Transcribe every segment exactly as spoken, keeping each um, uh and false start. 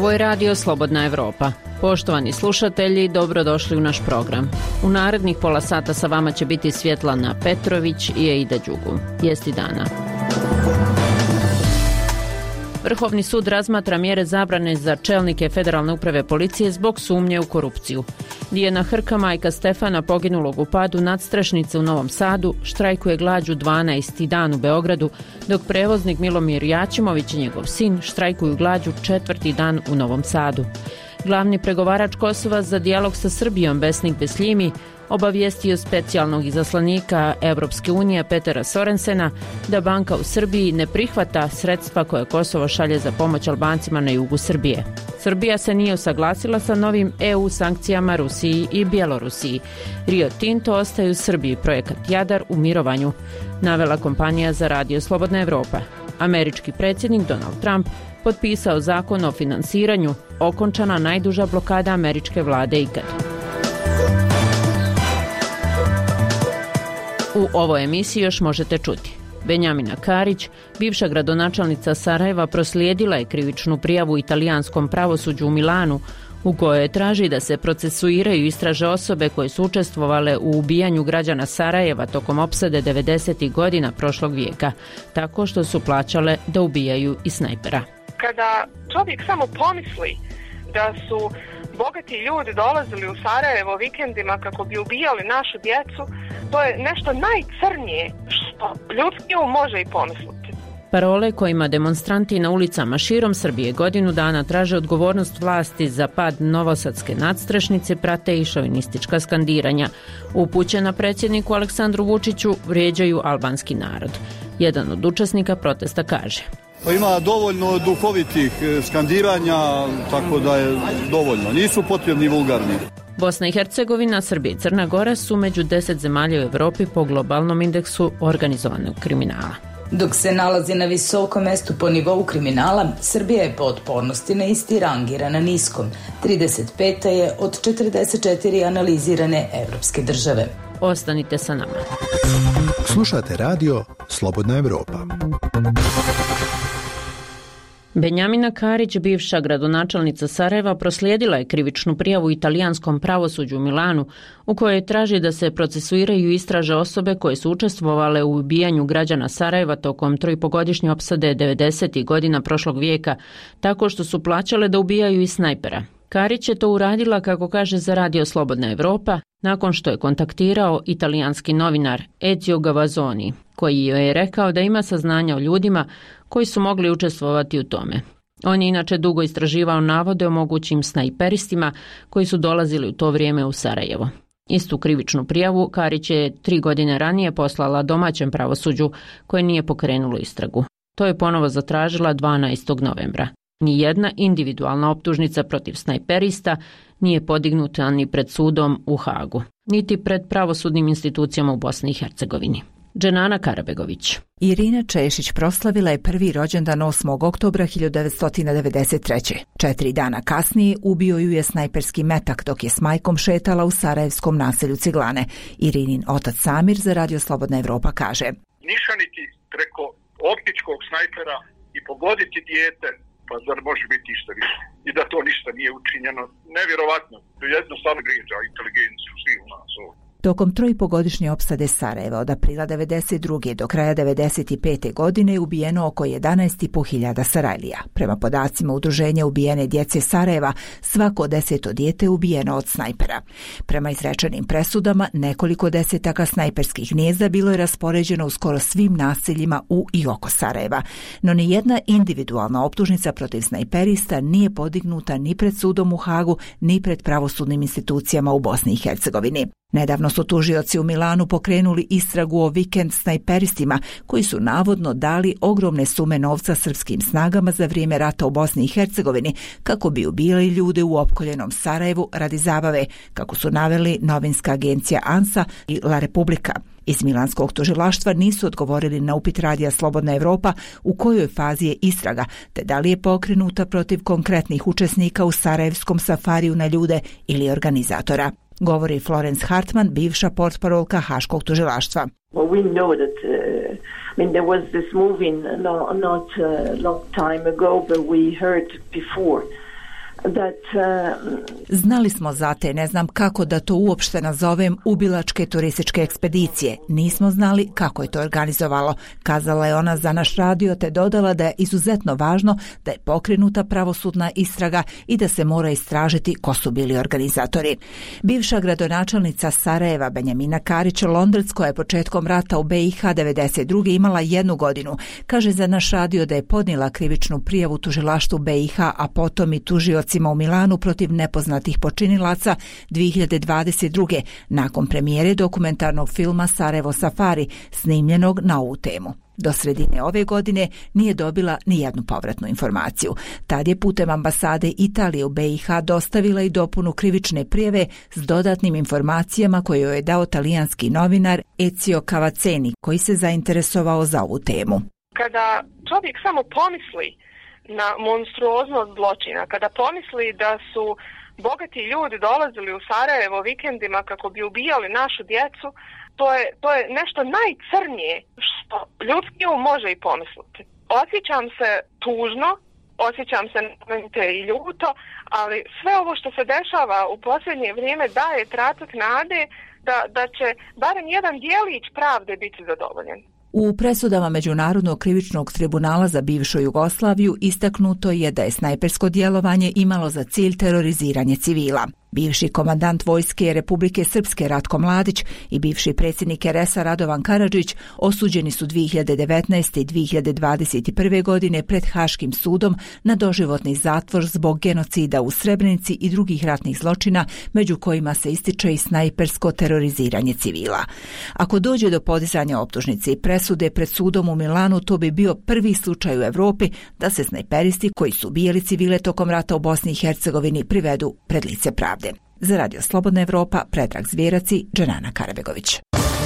Ovo je radio Slobodna Evropa. Poštovani slušatelji, dobrodošli u naš program. U narednih pola sata sa vama će biti Svjetlana Petrović i Aida Đugum. Vijesti dana. Vrhovni sud razmatra mjere zabrane za čelnike Federalne uprave policije zbog sumnje u korupciju. Dijana Hrka, majka Stefana, poginulog u padu nadstrešnice u Novom Sadu, štrajkuje glađu dvanaesti dan u Beogradu, dok prevoznik Milomir Jačimović i njegov sin štrajkuju glađu četvrti dan u Novom Sadu. Glavni pregovarač Kosova za dijalog sa Srbijom, Besnik Besljimi, obavijestio specijalnog izaslanika Evropske unije Petera Sorensena da banka u Srbiji ne prihvata sredstva koje Kosovo šalje za pomoć Albancima na jugu Srbije. Srbija se nije usaglasila sa novim E U sankcijama Rusiji i Bjelorusiji. Rio Tinto ostaje u Srbiji, projekat Jadar u mirovanju, navela kompanija za radio Slobodna Evropa. Američki predsjednik Donald Trump potpisao zakon o finansiranju, okončana najduža blokada američke vlade ikad. U ovoj emisiji još možete čuti. Benjamina Karić, bivša gradonačelnica Sarajeva, proslijedila je krivičnu prijavu italijanskom pravosuđu u Milanu, u kojoj traži da se procesuiraju i istraže osobe koje su učestvovale u ubijanju građana Sarajeva tokom opsade devedesetih godina prošlog vijeka, tako što su plaćale da ubijaju i snajpera. Kada čovjek samo pomisli da su bogati ljudi dolazili u Sarajevo vikendima kako bi ubijali našu djecu, to je nešto najcrnije što ljudski um može i pomisliti. Parole kojima demonstranti na ulicama širom Srbije godinu dana traže odgovornost vlasti za pad novosadske nadstrešnice prate i šovinistička skandiranja. Upućena predsjedniku Aleksandru Vučiću vrijeđaju albanski narod. Jedan od učesnika protesta kaže: Ima dovoljno duhovitih skandiranja, tako da je dovoljno. Nisu potrebni vulgarni. Bosna i Hercegovina, Srbija i Crna Gora su među deset zemalja u Europi po globalnom indeksu organizovanog kriminala. Dok se nalazi na visokom mjestu po nivou kriminala, Srbija je po otpornosti na isti rangirana niskom. trideset peta je od četrdeset četiri analizirane evropske države. Ostanite sa nama. Slušate radio Slobodna Evropa. Benjamina Karić, bivša gradonačelnica Sarajeva, proslijedila je krivičnu prijavu italijanskom pravosuđu u Milanu, u kojoj traži da se procesuiraju i istraže osobe koje su učestvovale u ubijanju građana Sarajeva tokom troipogodišnje opsade devedesetih godina prošlog vijeka, tako što su plaćale da ubijaju i snajpera. Karić je to uradila, kako kaže za radio Slobodna Evropa, nakon što je kontaktirao italijanski novinar Ezio Gavazzoni, koji joj je rekao da ima saznanja o ljudima koji su mogli učestvovati u tome. On je inače dugo istraživao navode o mogućim snajperistima koji su dolazili u to vrijeme u Sarajevo. Istu krivičnu prijavu Karić je tri godine ranije poslala domaćem pravosuđu, koje nije pokrenulo istragu. To je ponovo zatražila dvanaestog novembra. Nijedna individualna optužnica protiv snajperista nije podignuta ni pred sudom u Hagu, niti pred pravosudnim institucijama u Bosni i Hercegovini. Dženana Karabegović. Irina Češić proslavila je prvi rođendan osmog oktobra hiljadu devetsto devedeset treće. Četiri dana kasnije ubio ju je snajperski metak dok je s majkom šetala u sarajevskom naselju Ciglane. Irinin otac Samir za radio Slobodna Evropa kaže: Nišaniti preko optičkog snajpera i pogoditi dijete, pa zar može biti išta više? I da to ništa nije učinjeno. Nevjerovatno. To jednostavno vrijeđa inteligenciju svih u nas ovdje. Tokom troipogodišnje opsade Sarajeva od aprila devedeset druge do kraja devedeset pete godine je ubijeno oko jedanaest i po hiljada Sarajlija. Prema podacima Udruženja ubijene djece Sarajeva, svako deseto dijete je ubijeno od snajpera. Prema izrečenim presudama, nekoliko desetaka snajperskih gnijezda bilo je raspoređeno u skoro svim naseljima u i oko Sarajeva, no ni jedna individualna optužnica protiv snajperista nije podignuta ni pred sudom u Hagu, ni pred pravosudnim institucijama u Bosni i Hercegovini. Nedavno su tužioci u Milanu pokrenuli istragu o vikend snajperistima koji su navodno dali ogromne sume novca srpskim snagama za vrijeme rata u Bosni i Hercegovini kako bi ubijali ljude u opkoljenom Sarajevu radi zabave, kako su naveli novinska agencija ANSA i La Republika. Iz milanskog tužilaštva nisu odgovorili na upit radija Slobodna Evropa u kojoj fazi je istraga, te da li je pokrenuta protiv konkretnih učesnika u sarajevskom safariju na ljude ili organizatora. Govori Florence Hartman, bivša portparolka Haškog tužilaštva. Well, we know that, uh, I mean, there was this movie no, not a uh, long time ago, but we heard before that uh, Znali smo za te, ne znam kako da to uopšte nazovem, ubilačke turističke ekspedicije. Nismo znali kako je to organizovalo, kazala je ona za naš radio, te dodala da je izuzetno važno da je pokrenuta pravosudna istraga i da se mora istražiti ko su bili organizatori. Bivša gradonačelnica Sarajeva Benjamina Karić Londrac, koja je početkom rata u B i H devedeset druge imala jednu godinu, kaže za naš radio da je podnijela krivičnu prijavu tužilaštvu B i H, a potom i tužiocima u Milanu protiv nepoznatih počinilaca dvije hiljade dvadeset druge nakon premijere dokumentarnog filma Sarajevo Safari, snimljenog na ovu temu. Do sredine ove godine nije dobila ni jednu povratnu informaciju. Tad je putem ambasade Italije u B i H dostavila i dopunu krivične prijave s dodatnim informacijama koje joj je dao talijanski novinar Ezio Cavazzeni, koji se zainteresovao za ovu temu. Kada čovjek samo pomisli na monstruoznost zločina, kada pomisli da su bogati ljudi dolazili u Sarajevo vikendima kako bi ubijali našu djecu, to je, to je nešto najcrnije što ljudski um može i pomisliti. Osjećam se tužno, osjećam se i ljuto, ali sve ovo što se dešava u posljednje vrijeme daje tracak nade da, da će barem jedan dijelić pravde biti zadovoljen. U presudama Međunarodnog krivičnog tribunala za bivšu Jugoslaviju istaknuto je da je snajpersko djelovanje imalo za cilj teroriziranje civila. Bivši komandant vojske Republike Srpske Ratko Mladić i bivši predsjednik R S a Radovan Karadžić osuđeni su dvije hiljade devetnaeste i dvije hiljade dvadeset prve godine pred Haškim sudom na doživotni zatvor zbog genocida u Srebrenici i drugih ratnih zločina, među kojima se ističe i snajpersko teroriziranje civila. Ako dođe do podizanja optužnice i presude pred sudom u Milanu, to bi bio prvi slučaj u Europi da se snajperisti koji su ubijali civile tokom rata u Bosni i Hercegovini privedu pred lice pravde. Za Radio Slobodna Evropa, Predrag Zvjerac i Dženana Karabegović.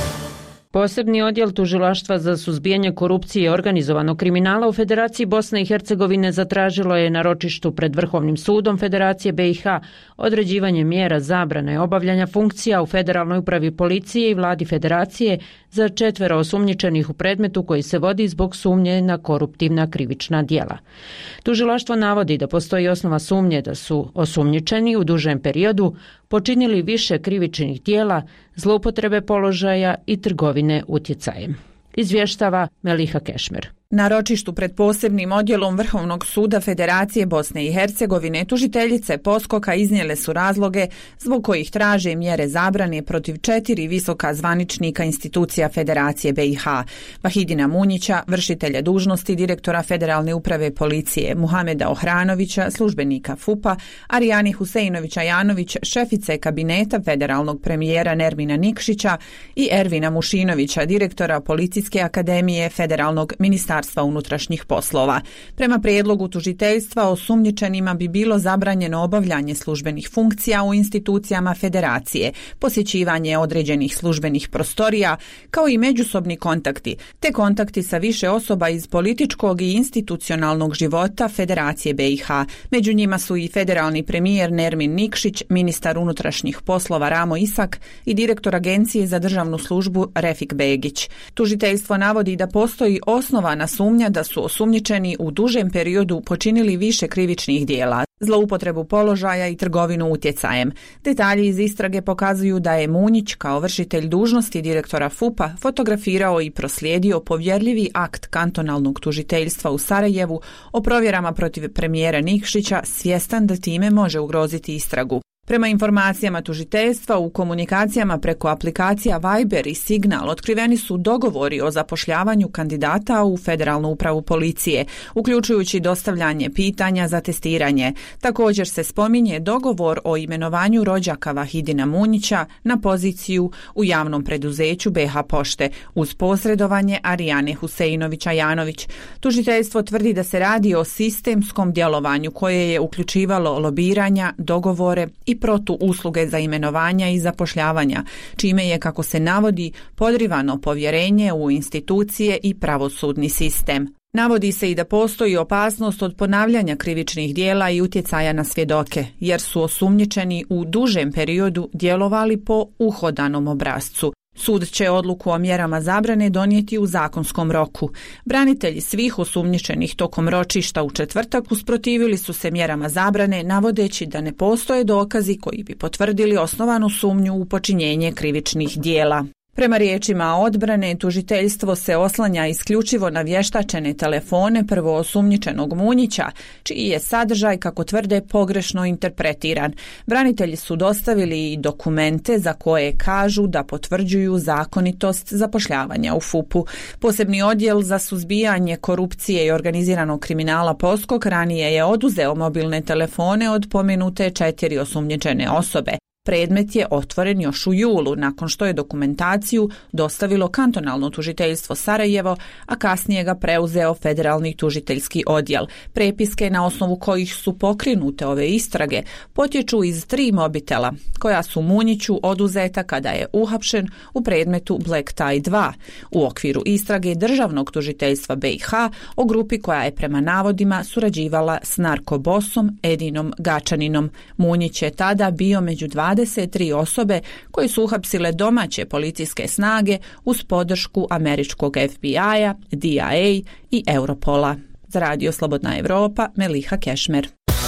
Posebni odjel Tužilaštva za suzbijanje korupcije i organizovanog kriminala u Federaciji Bosne i Hercegovine zatražilo je na ročištu pred Vrhovnim sudom Federacije B i H određivanje mjera zabrane obavljanja funkcija u Federalnoj upravi policije i vladi Federacije za četvero osumnjičenih u predmetu koji se vodi zbog sumnje na koruptivna krivična djela. Tužilaštvo navodi da postoji osnova sumnje da su osumnjičeni u dužem periodu počinili više krivičnih djela, zloupotrebe položaja i trgovine utjecajem. Izvještava Meliha Kešmer. Na ročištu pred posebnim odjelom Vrhovnog suda Federacije Bosne i Hercegovine tužiteljice Poskoka iznijele su razloge zbog kojih traže mjere zabrane protiv četiri visoka zvaničnika institucija Federacije B i H. Vahidina Munjića, vršitelja dužnosti direktora Federalne uprave policije, Muhameda Ohranovića, službenika F U P-a, Arijani Huseinovića Janović, šefice kabineta federalnog premijera Nermina Nikšića i Ervina Mušinovića, direktora Policijske akademije Federalnog ministarstva unutrašnjih poslova. Prema prijedlogu tužiteljstva osumnjičenima bi bilo zabranjeno obavljanje službenih funkcija u institucijama Federacije, posjećivanje određenih službenih prostorija, kao i međusobni kontakti, te kontakti sa više osoba iz političkog i institucionalnog života Federacije B i H. Među njima su i federalni premijer Nermin Nikšić, ministar unutrašnjih poslova Ramo Isak i direktor Agencije za državnu službu Refik Begić. Tužiteljstvo navodi da postoji osnovana sumnja da su osumnjičeni u dužem periodu počinili više krivičnih djela, zloupotrebu položaja i trgovinu utjecajem. Detalji iz istrage pokazuju da je Munjić kao vršitelj dužnosti direktora F U P-a fotografirao i proslijedio povjerljivi akt kantonalnog tužiteljstva u Sarajevu o provjerama protiv premijera Nikšića, svjestan da time može ugroziti istragu. Prema informacijama tužiteljstva, u komunikacijama preko aplikacija Viber i Signal otkriveni su dogovori o zapošljavanju kandidata u Federalnu upravu policije, uključujući dostavljanje pitanja za testiranje. Također se spominje dogovor o imenovanju rođaka Vahidina Munjića na poziciju u javnom preduzeću B H Pošte uz posredovanje Arijane Huseinovića Janović. Tužiteljstvo tvrdi da se radi o sistemskom djelovanju koje je uključivalo lobiranja, dogovore i protu usluge za imenovanja i zapošljavanja, čime je, kako se navodi, podrivano povjerenje u institucije i pravosudni sistem. Navodi se i da postoji opasnost od ponavljanja krivičnih djela i utjecaja na svjedoke, jer su osumnjičeni u dužem periodu djelovali po uhodanom obrascu. Sud će odluku o mjerama zabrane donijeti u zakonskom roku. Branitelji svih osumnjičenih tokom ročišta u četvrtak usprotivili su se mjerama zabrane, navodeći da ne postoje dokazi koji bi potvrdili osnovanu sumnju u počinjenje krivičnih dijela. Prema riječima odbrane, tužiteljstvo se oslanja isključivo na vještačene telefone prvoosumnjičenog Munjića, čiji je sadržaj, kako tvrde, pogrešno interpretiran. Branitelji su dostavili i dokumente za koje kažu da potvrđuju zakonitost zapošljavanja u F U P-u. Posebni odjel za suzbijanje korupcije i organiziranog kriminala Poskok ranije je oduzeo mobilne telefone od pomenute četiri osumnjičene osobe. Predmet je otvoren još u julu, nakon što je dokumentaciju dostavilo kantonalno tužiteljstvo Sarajevo, a kasnije ga preuzeo federalni tužiteljski odjel. Prepiske na osnovu kojih su pokrenute ove istrage potječu iz tri mobitela, koja su Munjiću oduzeta kada je uhapšen u predmetu Black Tie dva, u okviru istrage državnog tužiteljstva B i H o grupi koja je prema navodima surađivala s narkobosom Edinom Gačaninom. Munjić je tada bio među dvadeset tri osobe koje su uhapsile domaće policijske snage uz podršku američkog F B I-a, D I A i Europola. Za Radio Slobodna Evropa, Meliha Kešmer.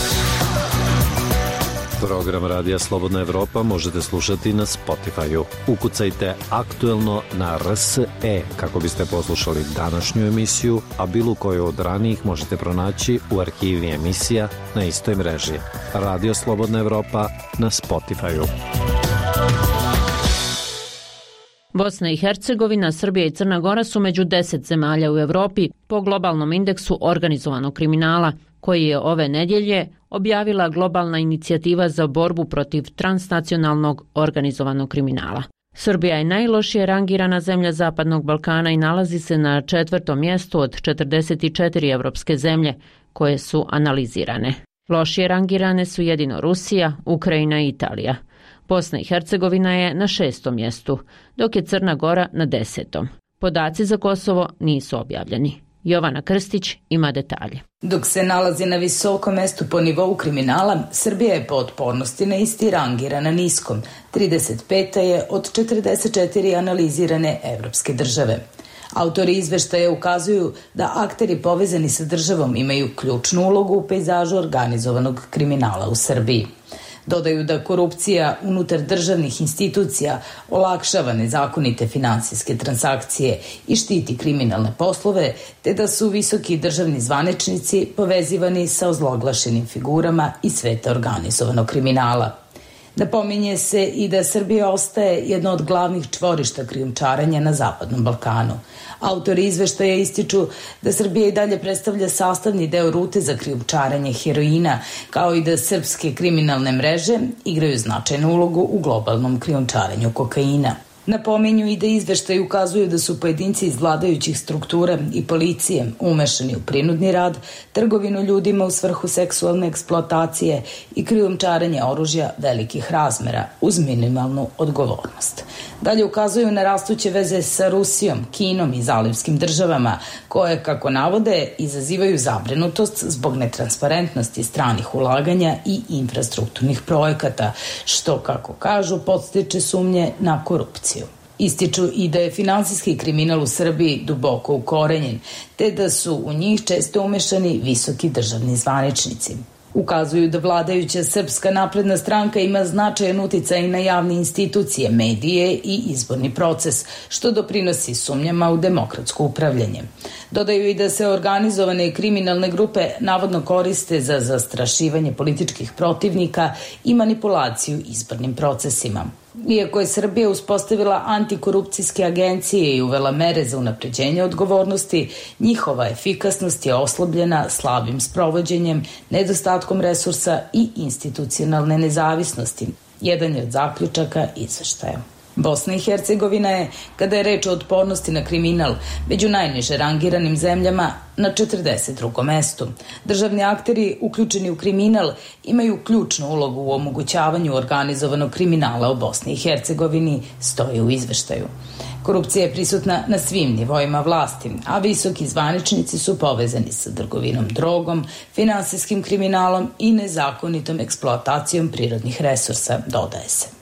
Program Radija Slobodna Evropa možete slušati na Spotify-u. Ukucajte aktuelno na R S E kako biste poslušali današnju emisiju, a bilo koju od ranijih možete pronaći u arhivi emisija na istoj mreži. Radio Slobodna Evropa na Spotify-u. Bosna i Hercegovina, Srbija i Crna Gora su među deset zemalja u Evropi po globalnom indeksu organizovanog kriminala, koji je ove nedjelje objavila globalna inicijativa za borbu protiv transnacionalnog organizovanog kriminala. Srbija je najlošije rangirana zemlja Zapadnog Balkana i nalazi se na četvrtom mjestu od četrdeset četiri evropske zemlje koje su analizirane. Lošije rangirane su jedino Rusija, Ukrajina i Italija. Bosna i Hercegovina je na šestom mjestu, dok je Crna Gora na desetom. Podaci za Kosovo nisu objavljeni. Jovana Krstić ima detalje. Dok se nalazi na visokom mjestu po nivou kriminala, Srbija je po otpornosti na isti rangirana niskom. trideset peta je od četrdeset četiri analizirane evropske države. Autori izveštaja ukazuju da akteri povezani sa državom imaju ključnu ulogu u pejzažu organizovanog kriminala u Srbiji. Dodaju da korupcija unutar državnih institucija olakšava nezakonite finansijske transakcije i štiti kriminalne poslove, te da su visoki državni zvaničnici povezivani sa ozloglašenim figurama iz sveta organizovanog kriminala. Napominje se i da Srbija ostaje jedno od glavnih čvorišta krijumčarenja na Zapadnom Balkanu. Autori izveštaja ističu da Srbija i dalje predstavlja sastavni deo rute za krijumčarenje heroina, kao i da srpske kriminalne mreže igraju značajnu ulogu u globalnom krijumčarenju kokaina. Napominju i da izveštaji ukazuju da su pojedinci iz vladajućih struktura i policije umešani u prinudni rad, trgovinu ljudima u svrhu seksualne eksploatacije i krijumčarenje oružja velikih razmera uz minimalnu odgovornost. Dalje ukazuju na rastuće veze sa Rusijom, Kinom i zalivskim državama, koje, kako navode, izazivaju zabrinutost zbog netransparentnosti stranih ulaganja i infrastrukturnih projekata, što, kako kažu, podstiče sumnje na korupciju. Ističu i da je finansijski kriminal u Srbiji duboko ukorenjen, te da su u njih često umešani visoki državni zvaničnici. Ukazuju da vladajuća Srpska napredna stranka ima značajan uticaj na javne institucije, medije i izborni proces, što doprinosi sumnjama u demokratsko upravljanje. Dodaju i da se organizovane kriminalne grupe navodno koriste za zastrašivanje političkih protivnika i manipulaciju izbornim procesima. Iako je Srbija uspostavila antikorupcijske agencije i uvela mere za unapređenje odgovornosti, njihova efikasnost je oslabljena slabim sprovođenjem, nedostatkom resursa i institucionalne nezavisnosti. Jedan je od zaključaka izveštaja. Bosna i Hercegovina je, kada je reč o otpornosti na kriminal, među najniže rangiranim zemljama na četrdeset drugom mestu. Državni akteri uključeni u kriminal imaju ključnu ulogu u omogućavanju organizovanog kriminala u Bosni i Hercegovini, stoji u izveštaju. Korupcija je prisutna na svim nivoima vlasti, a visoki zvaničnici su povezani sa trgovinom drogom, finansijskim kriminalom i nezakonitom eksploatacijom prirodnih resursa, dodaje se.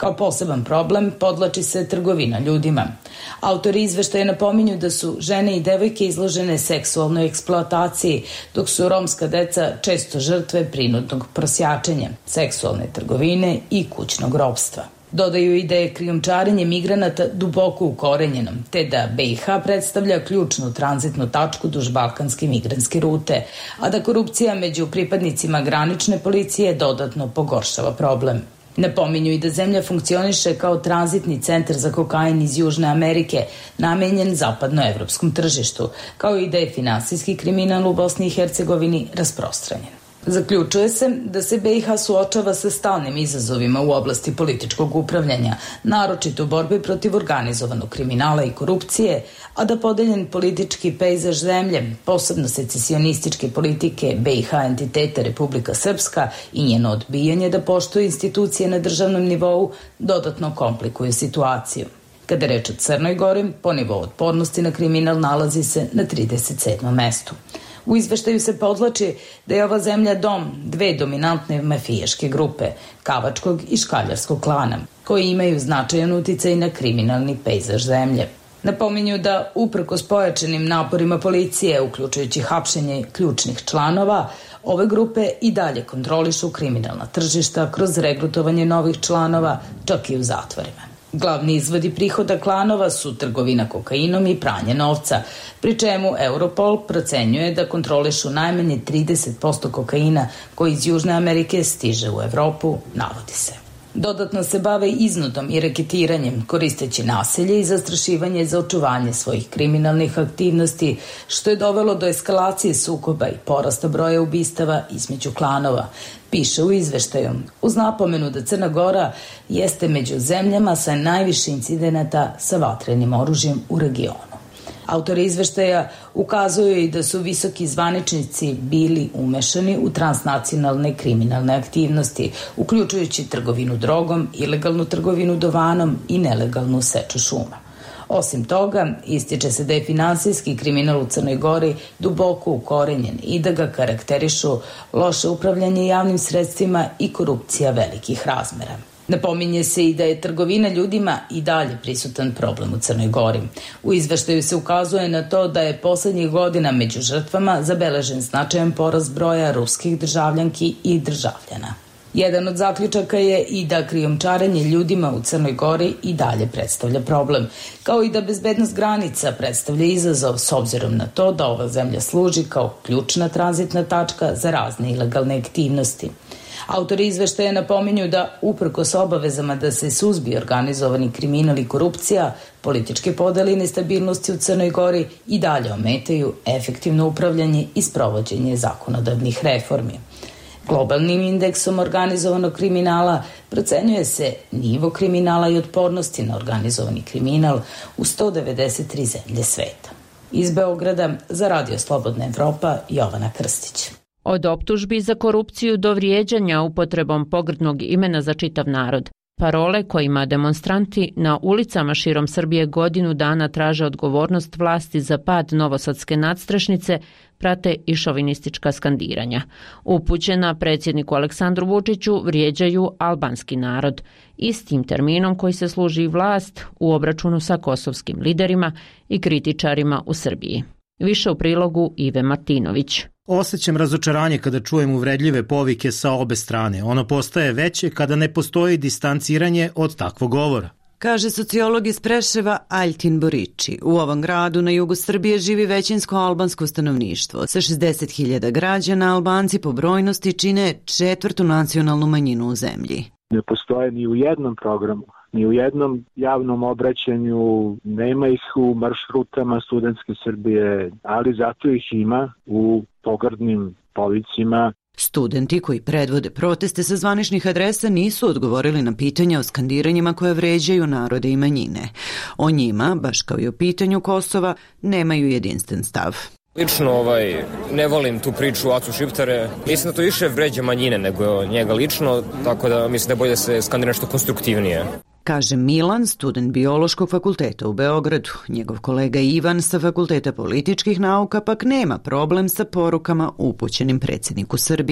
Kao poseban problem podlači se trgovina ljudima. Autori izveštaja napominju da su žene i devojke izložene seksualnoj eksploataciji, dok su romska deca često žrtve prinudnog prosjačenja, seksualne trgovine i kućnog ropstva. Dodaju i da je krijumčarenje migranata duboko ukorenjeno, te da B i H predstavlja ključnu tranzitnu tačku duž balkanske migrantske rute, a da korupcija među pripadnicima granične policije dodatno pogoršava problem. Napominju i da zemlja funkcioniše kao tranzitni centar za kokain iz Južne Amerike, namenjen zapadnoevropskom tržištu, kao i da je finansijski kriminal u Bosni i Hercegovini rasprostranjen. Zaključuje se da se B i H suočava sa stalnim izazovima u oblasti političkog upravljanja, naročito u borbi protiv organizovanog kriminala i korupcije, a da podeljen politički pejzaž zemlje, posebno secesionističke politike B i H entiteta Republika Srpska i njeno odbijanje da poštuje institucije na državnom nivou, dodatno komplikuju situaciju. Kada je reč o Crnoj Gori, po nivou otpornosti na kriminal nalazi se na trideset sedmom mestu. U izveštaju se podvlači da je ova zemlja dom dve dominantne mafijaške grupe, Kavačkog i Škaljarskog klana, koji imaju značajan uticaj na kriminalni pejzaž zemlje. Napominju da, uprkos pojačanim naporima policije, uključujući hapšenje ključnih članova, ove grupe i dalje kontrolišu kriminalna tržišta kroz regrutovanje novih članova, čak i u zatvorima. Glavni izvodi prihoda klanova su trgovina kokainom i pranje novca, pri čemu Europol procenjuje da kontrolišu najmanje trideset posto kokaina koji iz Južne Amerike stiže u Evropu, navodi se. Dodatno se bave iznudom i reketiranjem, koristeći nasilje i zastrašivanje za očuvanje svojih kriminalnih aktivnosti, što je dovelo do eskalacije sukoba i porasta broja ubistava između klanova, piše u izveštaju, uz napomenu da Crna Gora jeste među zemljama sa najviše incidenata sa vatrenim oružjem u regionu. Autori izveštaja ukazuju i da su visoki zvaničnici bili umešani u transnacionalne kriminalne aktivnosti, uključujući trgovinu drogom, ilegalnu trgovinu dovanom i nelegalnu seču šuma. Osim toga, ističe se da je finansijski kriminal u Crnoj Gori duboko ukorenjen i da ga karakterišu loše upravljanje javnim sredstvima i korupcija velikih razmera. Napominje se i da je trgovina ljudima i dalje prisutan problem u Crnoj Gori. U izveštaju se ukazuje na to da je poslednjih godina među žrtvama zabeležen značajan porast broja ruskih državljanki i državljana. Jedan od zaključaka je i da krijumčarenje ljudima u Crnoj Gori i dalje predstavlja problem, kao i da bezbednost granica predstavlja izazov s obzirom na to da ova zemlja služi kao ključna tranzitna tačka za razne ilegalne aktivnosti. Autori izveštaja napominju da, uprkos obavezama da se suzbije organizovani kriminal i korupcija, političke podele i nestabilnosti u Crnoj Gori i dalje ometaju efektivno upravljanje i sprovođenje zakonodavnih reformi. Globalnim indeksom organizovanog kriminala procenjuje se nivo kriminala i otpornosti na organizovani kriminal u sto devedeset tri zemlje sveta. Iz Beograda za Radio Slobodna Evropa, Jovana Krstić. Od optužbi za korupciju do vrijeđanja upotrebom pogrdnog imena za čitav narod. Parole kojima demonstranti na ulicama širom Srbije godinu dana traže odgovornost vlasti za pad novosadske nadstrešnice prate i šovinistička skandiranja. Upućena predsjedniku Aleksandru Vučiću vrijeđaju albanski narod, istim terminom koji se služi vlast u obračunu sa kosovskim liderima i kritičarima u Srbiji. Više u prilogu Ive Martinović. Osjećam razočaranje kada čujem uvredljive povike sa obe strane. Ono postaje veće kada ne postoji distanciranje od takvog govora. Kaže sociolog iz Preševa Aljtin Borići. U ovom gradu na jugu Srbije živi većinsko albansko stanovništvo. Sa šezdeset hiljada građana Albanci po brojnosti čine četvrtu nacionalnu manjinu u zemlji. Ne postoje ni u jednom programu, ni u jednom javnom obraćanju, nema ih u maršrutama studentske Srbije, ali zato ih ima u pogrdnim povicima. Studenti koji predvode proteste sa zvaničnih adresa nisu odgovorili na pitanja o skandiranjima koje vređaju narode i manjine. O njima, baš kao i o pitanju Kosova, nemaju jedinstven stav. Lično ovaj, ne volim tu priču o Acu Šiptare. Mislim da to više vređa manjine nego njega lično, tako da mislim da je bolje da se skandira nešto konstruktivnije. Kaže Milan, student biološkog fakulteta u Beogradu. Njegov kolega Ivan sa fakulteta političkih nauka pak nema problem sa porukama upućenim predsjedniku Srbije.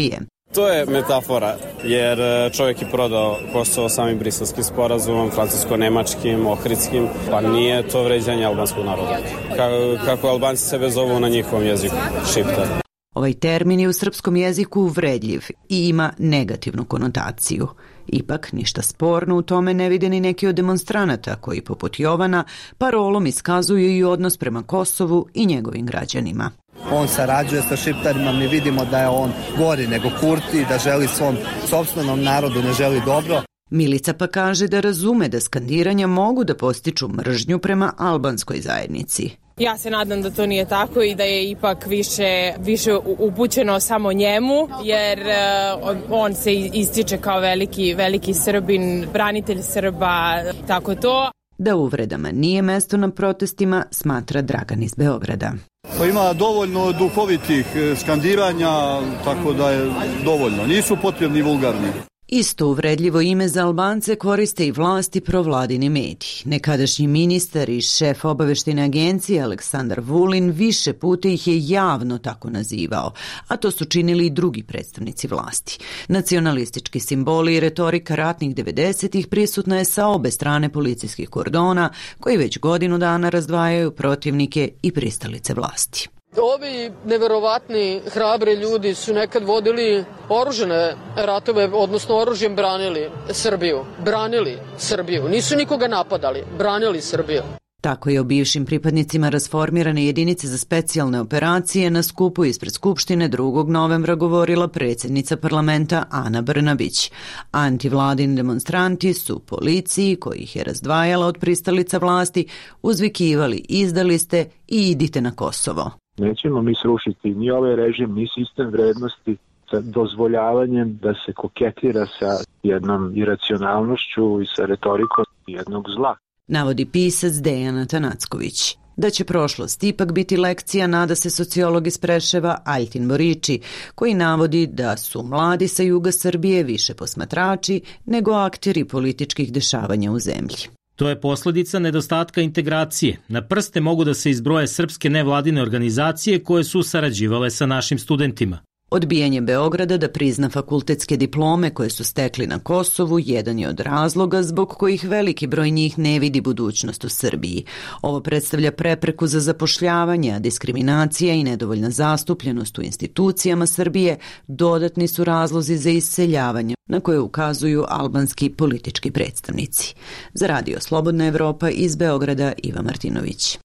To je metafora, jer čovjek je prodao Kosovo samim briselskim sporazumom, francusko-nemačkim, ohridskim, pa nije to vređanje albanskog naroda. Kako, kako Albanci sebe zovu na njihovom jeziku, šiptar. Ovaj termin je u srpskom jeziku uvredljiv i ima negativnu konotaciju. Ipak, ništa sporno u tome ne vide ni neki od demonstranata koji, poput Jovana, parolom iskazuju i odnos prema Kosovu i njegovim građanima. On sarađuje sa šiptarima, mi vidimo da je on gori nego Kurti, da želi svom sopstvenom narodu, ne želi dobro. Milica pa kaže da razume da skandiranja mogu da postiču mržnju prema albanskoj zajednici. Ja se nadam da to nije tako i da je ipak više, više upućeno samo njemu, jer uh, on se ističe kao veliki, veliki Srbin, branitelj Srba, tako to. Da uvredama nije mesto na protestima, smatra Dragan iz Beograda. Pa ima dovoljno duhovitih skandiranja, tako da je dovoljno. Nisu potrebni vulgarni. Isto uvredljivo ime za Albance koriste i vlasti provladini mediji. Nekadašnji ministar i šef obaveštajne agencije Aleksandar Vulin više puta ih je javno tako nazivao, a to su činili i drugi predstavnici vlasti. Nacionalistički simboli i retorika ratnih devedesetih prisutna je sa obe strane policijskih kordona, koji već godinu dana razdvajaju protivnike i pristalice vlasti. Ovi neverovatni, hrabri ljudi su nekad vodili oružane ratove, odnosno oružjem branili Srbiju. Branili Srbiju. Nisu nikoga napadali, branili Srbiju. Tako je o bivšim pripadnicima rasformirane jedinice za specijalne operacije na skupu ispred Skupštine drugog novembra govorila predsjednica parlamenta Ana Brnabić. Antivladini demonstranti su policiji, koji ih je razdvajala od pristalica vlasti, uzvikivali izdali ste i idite na Kosovo. Nećemo mi srušiti ni ovaj režim, ni sistem vrednosti sa dozvoljavanjem da se koketira sa jednom iracionalnošću i sa retorikom jednog zla. Navodi pisac Dejan Atanacković. Da će prošlost ipak biti lekcija, nada se sociolog iz Preševa Aljtin Boriči, koji navodi da su mladi sa juga Srbije više posmatrači nego akteri političkih dešavanja u zemlji. To je posljedica nedostatka integracije. Na prste mogu da se izbroje srpske nevladine organizacije koje su sarađivale sa našim studentima. Odbijanje Beograda da prizna fakultetske diplome koje su stekli na Kosovu jedan je od razloga zbog kojih veliki broj njih ne vidi budućnost u Srbiji. Ovo predstavlja prepreku za zapošljavanje, a diskriminacija i nedovoljna zastupljenost u institucijama Srbije dodatni su razlozi za iseljavanje na koje ukazuju albanski politički predstavnici. Za Radio Slobodna Evropa iz Beograda Iva Martinović.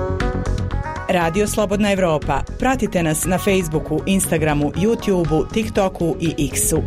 Radio Slobodna Evropa. Pratite nas na Facebooku, Instagramu, YouTubeu, TikToku i X-u.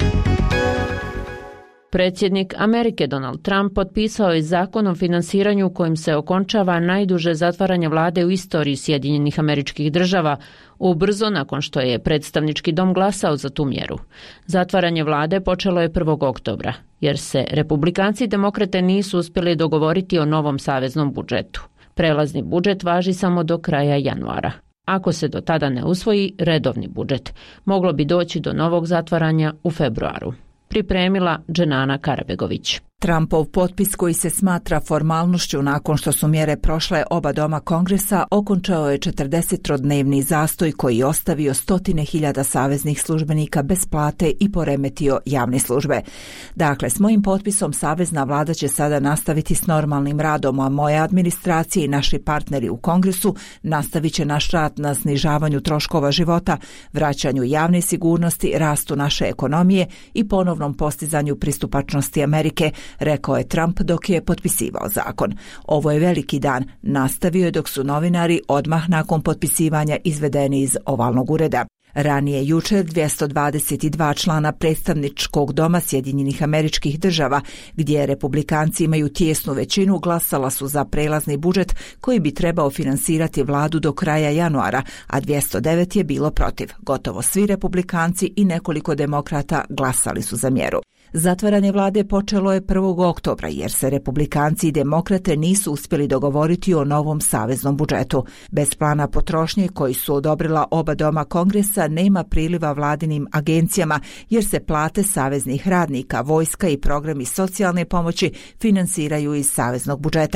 Predsjednik Amerike Donald Trump potpisao je zakon o finansiranju kojim se okončava najduže zatvaranje vlade u istoriji Sjedinjenih Američkih Država, ubrzo nakon što je predstavnički dom glasao za tu mjeru. Zatvaranje vlade počelo je prvog oktobra, jer se republikanci i demokrate nisu uspjeli dogovoriti o novom saveznom budžetu. Prelazni budžet važi samo do kraja januara. Ako se do tada ne usvoji redovni budžet, moglo bi doći do novog zatvaranja u februaru. Pripremila Dženana Karabegović. Trumpov potpis, koji se smatra formalnošću nakon što su mjere prošle oba doma Kongresa, okončao je četrdesetrodnevni zastoj koji ostavio stotine hiljada saveznih službenika bez plate i poremetio javne službe. Dakle, s mojim potpisom savezna vlada će sada nastaviti s normalnim radom, a moja administracija i naši partneri u Kongresu nastavit će naš rad na snižavanju troškova života, vraćanju javne sigurnosti, rastu naše ekonomije i ponovnom postizanju pristupačnosti Amerike, rekao je Trump dok je potpisivao zakon. Ovo je veliki dan, nastavio je dok su novinari odmah nakon potpisivanja izvedeni iz ovalnog ureda. Ranije jučer dvjesto dvadeset dva člana predstavničkog doma Sjedinjenih Američkih Država, gdje republikanci imaju tijesnu većinu, glasala su za prelazni budžet koji bi trebao finansirati vladu do kraja januara, a dvjesto devet je bilo protiv. Gotovo svi republikanci i nekoliko demokrata glasali su za mjeru. Zatvaranje vlade počelo je prvog oktobra jer se republikanci i demokrate nisu uspjeli dogovoriti o novom saveznom budžetu. Bez plana potrošnje koji su odobrila oba doma Kongresa nema priliva vladinim agencijama jer se plate saveznih radnika, vojska i programi socijalne pomoći finansiraju iz saveznog budžeta.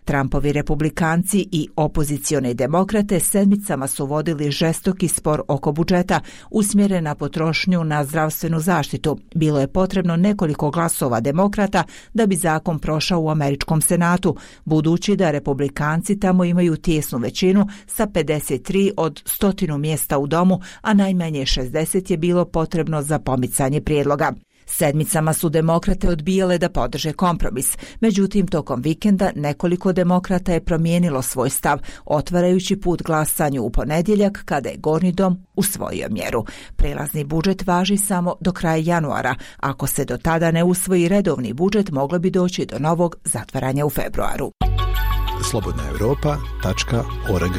Trumpovi republikanci i opozicione demokrate sedmicama su vodili žestoki spor oko budžeta usmjeren na potrošnju na zdravstvenu zaštitu. Bilo je potrebno nekoliko glasova demokrata da bi zakon prošao u američkom senatu, budući da republikanci tamo imaju tijesnu većinu sa pedeset tri od stotinu mjesta u domu, a najmanje šezdeset je bilo potrebno za pomicanje prijedloga. Sedmicama su demokrate odbijale da podrže kompromis. Međutim, tokom vikenda nekoliko demokrata je promijenilo svoj stav, otvarajući put glasanju u ponedjeljak kada je Gornji dom usvojio mjeru. Prelazni budžet važi samo do kraja januara. Ako se do tada ne usvoji redovni budžet, moglo bi doći do novog zatvaranja u februaru. slobodna europa tačka org.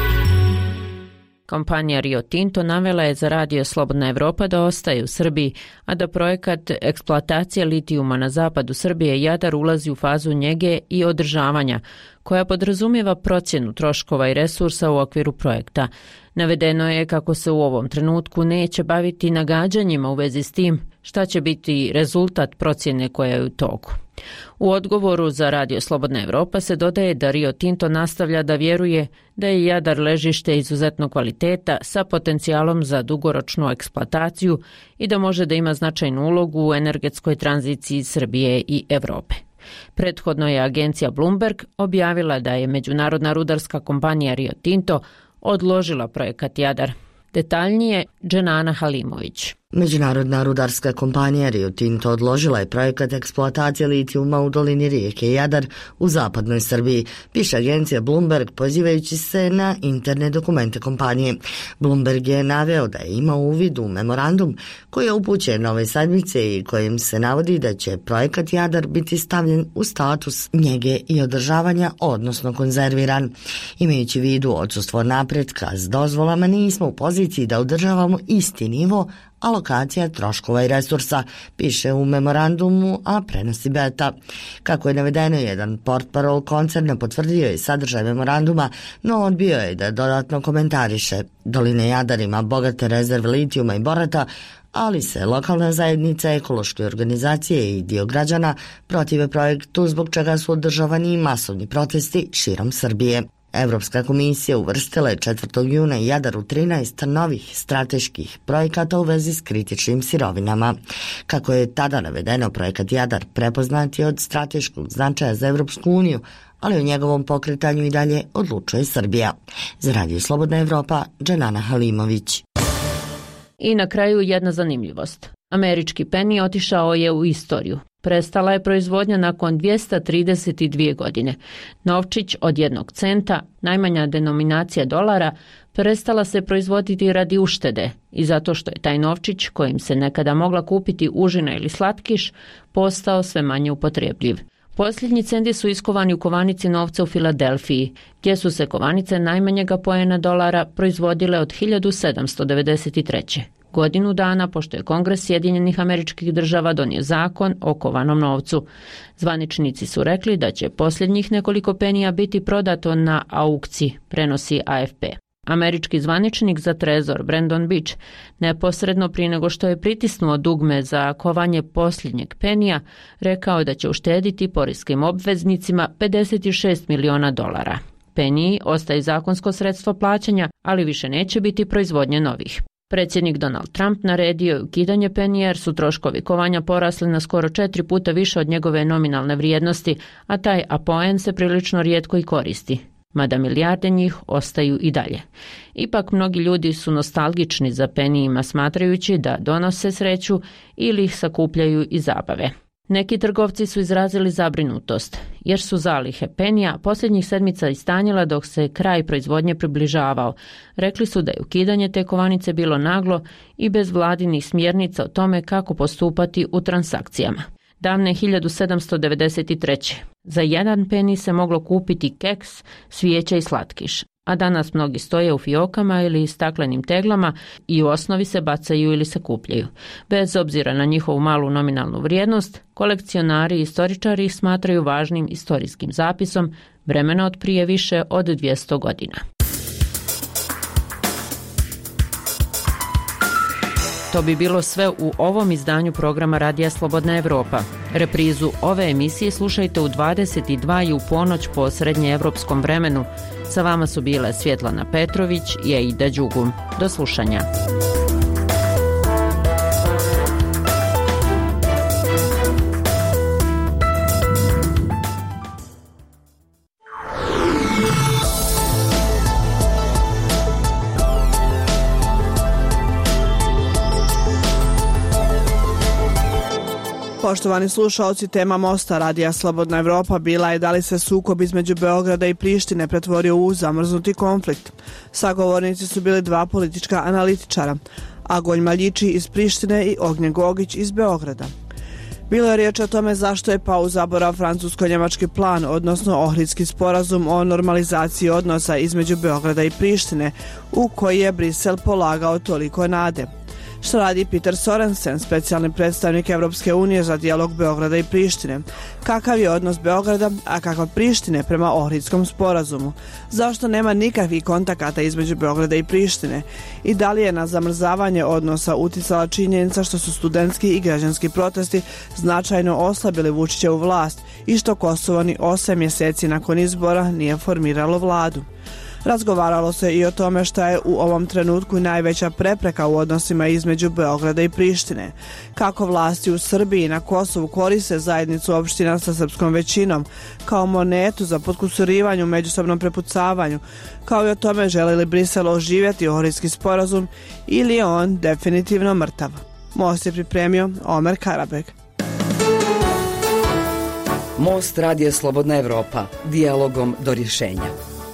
Kompanija Rio Tinto navela je za radio Slobodna Evropa da ostaje u Srbiji, a da projekat eksploatacije litijuma na zapadu Srbije Jadar ulazi u fazu njege i održavanja, koja podrazumijeva procjenu troškova i resursa u okviru projekta. Navedeno je kako se u ovom trenutku neće baviti nagađanjima u vezi s tim šta će biti rezultat procjene koja je u toku. U odgovoru za radio Slobodna Evropa se dodaje da Rio Tinto nastavlja da vjeruje da je Jadar ležište izuzetnog kvaliteta sa potencijalom za dugoročnu eksploataciju i da može da ima značajnu ulogu u energetskoj tranziciji Srbije i Evrope. Prethodno je agencija Bloomberg objavila da je međunarodna rudarska kompanija Rio Tinto odložila projekat Jadar. Detaljnije, Dženana Halimović. Međunarodna rudarska kompanija Rio Tinto odložila je projekat eksploatacije litijuma u dolini rijeke Jadar u zapadnoj Srbiji, piše agencija Bloomberg pozivajući se na interne dokumente kompanije. Bloomberg je naveo da je imao uvid u memorandum koji je upućen ove sedmice i kojim se navodi da će projekat Jadar biti stavljen u status njege i održavanja, odnosno konzerviran. Imajući vidu odsustvo napretka s dozvolama, nismo u poziciji da održavamo isti nivo alokacija troškova i resursa, piše u memorandumu, a prenosi Beta. Kako je navedeno, jedan portparol koncerna potvrdio je sadržaj memoranduma, no odbio je da dodatno komentariše. Dolina Jadar ima bogate rezerve litijuma i borata, ali se lokalna zajednica, ekološke organizacije i dio građana protive projektu, zbog čega su održavani masovni protesti širom Srbije. Evropska komisija uvrstila je četvrtog juna Jadar u trinaest novih strateških projekata u vezi s kritičnim sirovinama. Kako je tada navedeno, projekat Jadar prepoznat je od strateškog značaja za Evropsku uniju, ali o njegovom pokretanju i dalje odlučuje Srbija. Za Radio Slobodna Evropa, Dženana Halimović. I na kraju jedna zanimljivost. Američki peni otišao je u istoriju. Prestala je proizvodnja nakon dvjesto trideset dvije godine. Novčić od jednog centa, najmanja denominacija dolara, prestala se proizvoditi radi uštede i zato što je taj novčić, kojim se nekada mogla kupiti užina ili slatkiš, postao sve manje upotrebljiv. Posljednji centi su iskovani u kovanici novca u Filadelfiji, gdje su se kovanice najmanjega poena dolara proizvodile od hiljadu sedamsto devedeset treće. Godinu dana pošto je Kongres Sjedinjenih Američkih Država donio zakon o kovanom novcu. Zvaničnici su rekli da će posljednjih nekoliko penija biti prodato na aukciji, prenosi A F P. Američki zvaničnik za trezor Brandon Beach neposredno prije nego što je pritisnuo dugme za kovanje posljednjeg penija, rekao da će uštediti poreskim obveznicima pedeset šest miliona dolara. Peniji ostaje zakonsko sredstvo plaćanja, ali više neće biti proizvodnje novih. Predsjednik Donald Trump naredio je ukidanje penija jer su troškovi kovanja porasli na skoro četiri puta više od njegove nominalne vrijednosti, a taj apoen se prilično rijetko i koristi, mada milijarde njih ostaju i dalje. Ipak mnogi ljudi su nostalgični za penijima, smatrajući da donose sreću ili ih sakupljaju iz zabave. Neki trgovci su izrazili zabrinutost, jer su zalihe penija posljednjih sedmica istanjila dok se kraj proizvodnje približavao. Rekli su da je ukidanje te kovanice bilo naglo i bez vladinih smjernica o tome kako postupati u transakcijama. Davne hiljadu sedamsto devedeset treće za jedan peni se moglo kupiti keks, svijeće i slatkiš, a danas mnogi stoje u fiokama ili staklenim teglama i u osnovi se bacaju ili se kupljaju. Bez obzira na njihovu malu nominalnu vrijednost, kolekcionari i istoričari ih smatraju važnim istorijskim zapisom vremena od prije više od dvjesto godina. To bi bilo sve u ovom izdanju programa Radija Slobodna Evropa. Reprizu ove emisije slušajte u dvadeset dva i u ponoć po srednjeevropskom vremenu. Sa vama su bile Svjetlana Petrović i Aida Đugum. Do slušanja. Poštovani slušaoci, tema Mosta Radija Slobodna Evropa bila je da li se sukob između Beograda i Prištine pretvorio u zamrznuti konflikt. Sagovornici su bili dva politička analitičara, Agonj Maljiči iz Prištine i Ognjen Gogić iz Beograda. Bilo je riječ o tome zašto je pao u zaborav francusko-njemački plan, odnosno Ohridski sporazum o normalizaciji odnosa između Beograda i Prištine, u koji je Brisel polagao toliko nade. Što radi Peter Sorensen, specijalni predstavnik Evropske unije za dijalog Beograda i Prištine? Kakav je odnos Beograda, a kakav Prištine prema Ohridskom sporazumu? Zašto nema nikakvih kontakata između Beograda i Prištine? I da li je na zamrzavanje odnosa uticala činjenica što su studentski i građanski protesti značajno oslabili Vučićevu vlast i što Kosovo ni osam mjeseci nakon izbora nije formiralo vladu? Razgovaralo se i o tome šta je u ovom trenutku najveća prepreka u odnosima između Beograda i Prištine. Kako vlasti u Srbiji i na Kosovu koriste zajednicu opština sa srpskom većinom kao monetu za potkusurivanje u međusobnom prepucavanju, kao i o tome želi li Brisel oživjeti Ohridski sporazum ili je on definitivno mrtav. Most je pripremio Omer Karabek. Most Radija Slobodna Evropa. Dijalogom do rješenja.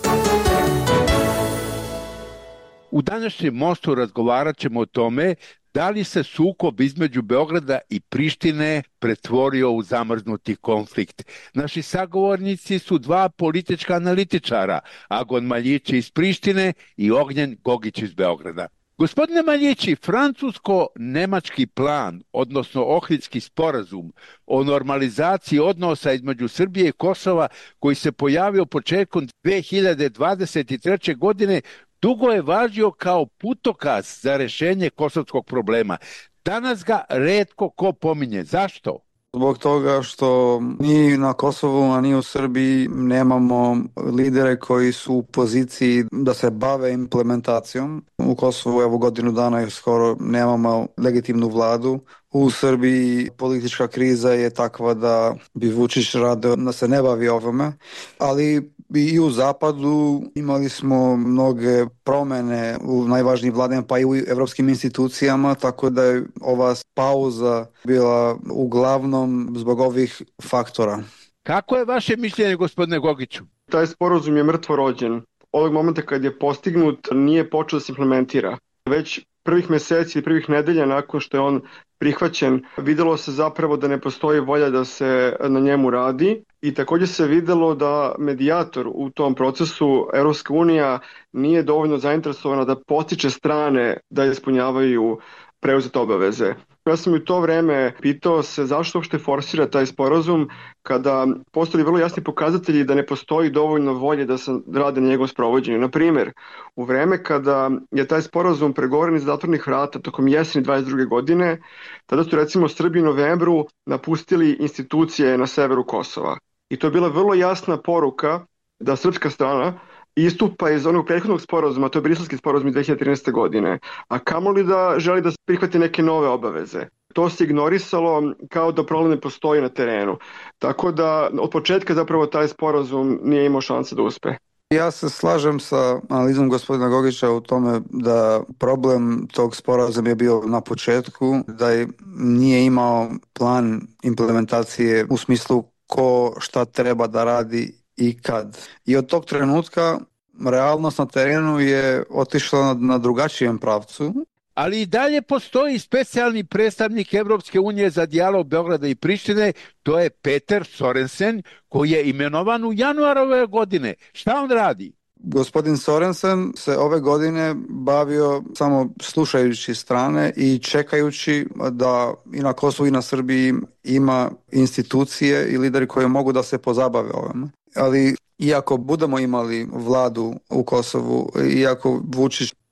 U današnjem Mostu razgovarat ćemo o tome da li se sukob između Beograda i Prištine pretvorio u zamrznuti konflikt. Naši sagovornici su dva politička analitičara, Agon Maljiči iz Prištine i Ognjen Gogić iz Beograda. Gospodine Maljiči, francusko-nemački plan, odnosno Ohridski sporazum o normalizaciji odnosa između Srbije i Kosova, koji se pojavio početkom dve hiljade dvadeset treće. godine, dugo je važio kao putokaz za rješenje kosovskog problema. Danas ga retko ko pominje. Zašto? Zbog toga što ni na Kosovu, a ni u Srbiji nemamo lidere koji su u poziciji da se bave implementacijom. U Kosovu evo godinu dana još skoro nemamo legitimnu vladu. U Srbiji politička kriza je takva da bi Vučić radio da se ne bavi ovome, ali i u Zapadu imali smo mnoge promjene u najvažnijim vladama pa i u evropskim institucijama, tako da je ova pauza bila uglavnom zbog ovih faktora. Kako je vaše mišljenje, gospodine Gogiću? Taj sporazum je mrtvo rođen. Ovog momenta kad je postignut nije počeo da se implementira. Već prvih mjeseci i prvih nedelja nakon što je on prihvaćen, videlo se zapravo da ne postoji volja da se na njemu radi i također se videlo da medijator u tom procesu, Evropska unija, nije dovoljno zainteresovana da potiče strane da ispunjavaju preuzete obaveze. Ja sam u to vreme pitao se zašto uopšte forsira taj sporazum kada postoji vrlo jasni pokazatelji da ne postoji dovoljno volje da se rade na njegovom sprovođenju. Na primjer, u vreme kada je taj sporazum pregovoren iz zatvornih vrata tokom jeseni dvadeset druge. godine, tada su recimo Srbi u novembru napustili institucije na severu Kosova. I to je bila vrlo jasna poruka da srpska strana istupa iz onog prethodnog sporazuma, to je Briselski sporazum iz dve hiljade trinaeste. godine, a kamoli da želi da prihvati neke nove obaveze. To se ignorisalo kao da problem ne postoji na terenu. Tako da od početka zapravo taj sporazum nije imao šanse da uspe. Ja se slažem sa analizom gospodina Gogića u tome da problem tog sporazuma je bio na početku, da je nije imao plan implementacije u smislu ko šta treba da radi i kad. I od tog trenutka realnost na terenu je otišla na, na drugačijem pravcu. Ali i dalje postoji specijalni predstavnik Evropske unije za dijalog Beograda i Prištine, to je Peter Sorensen, koji je imenovan u januaru ove godine. Šta on radi? Gospodin Sorensen se ove godine bavio samo slušajući strane i čekajući da i na Kosovu i na Srbiji ima institucije i lideri koji mogu da se pozabave ovome. Ali iako budemo imali vladu u Kosovu, iako Vučić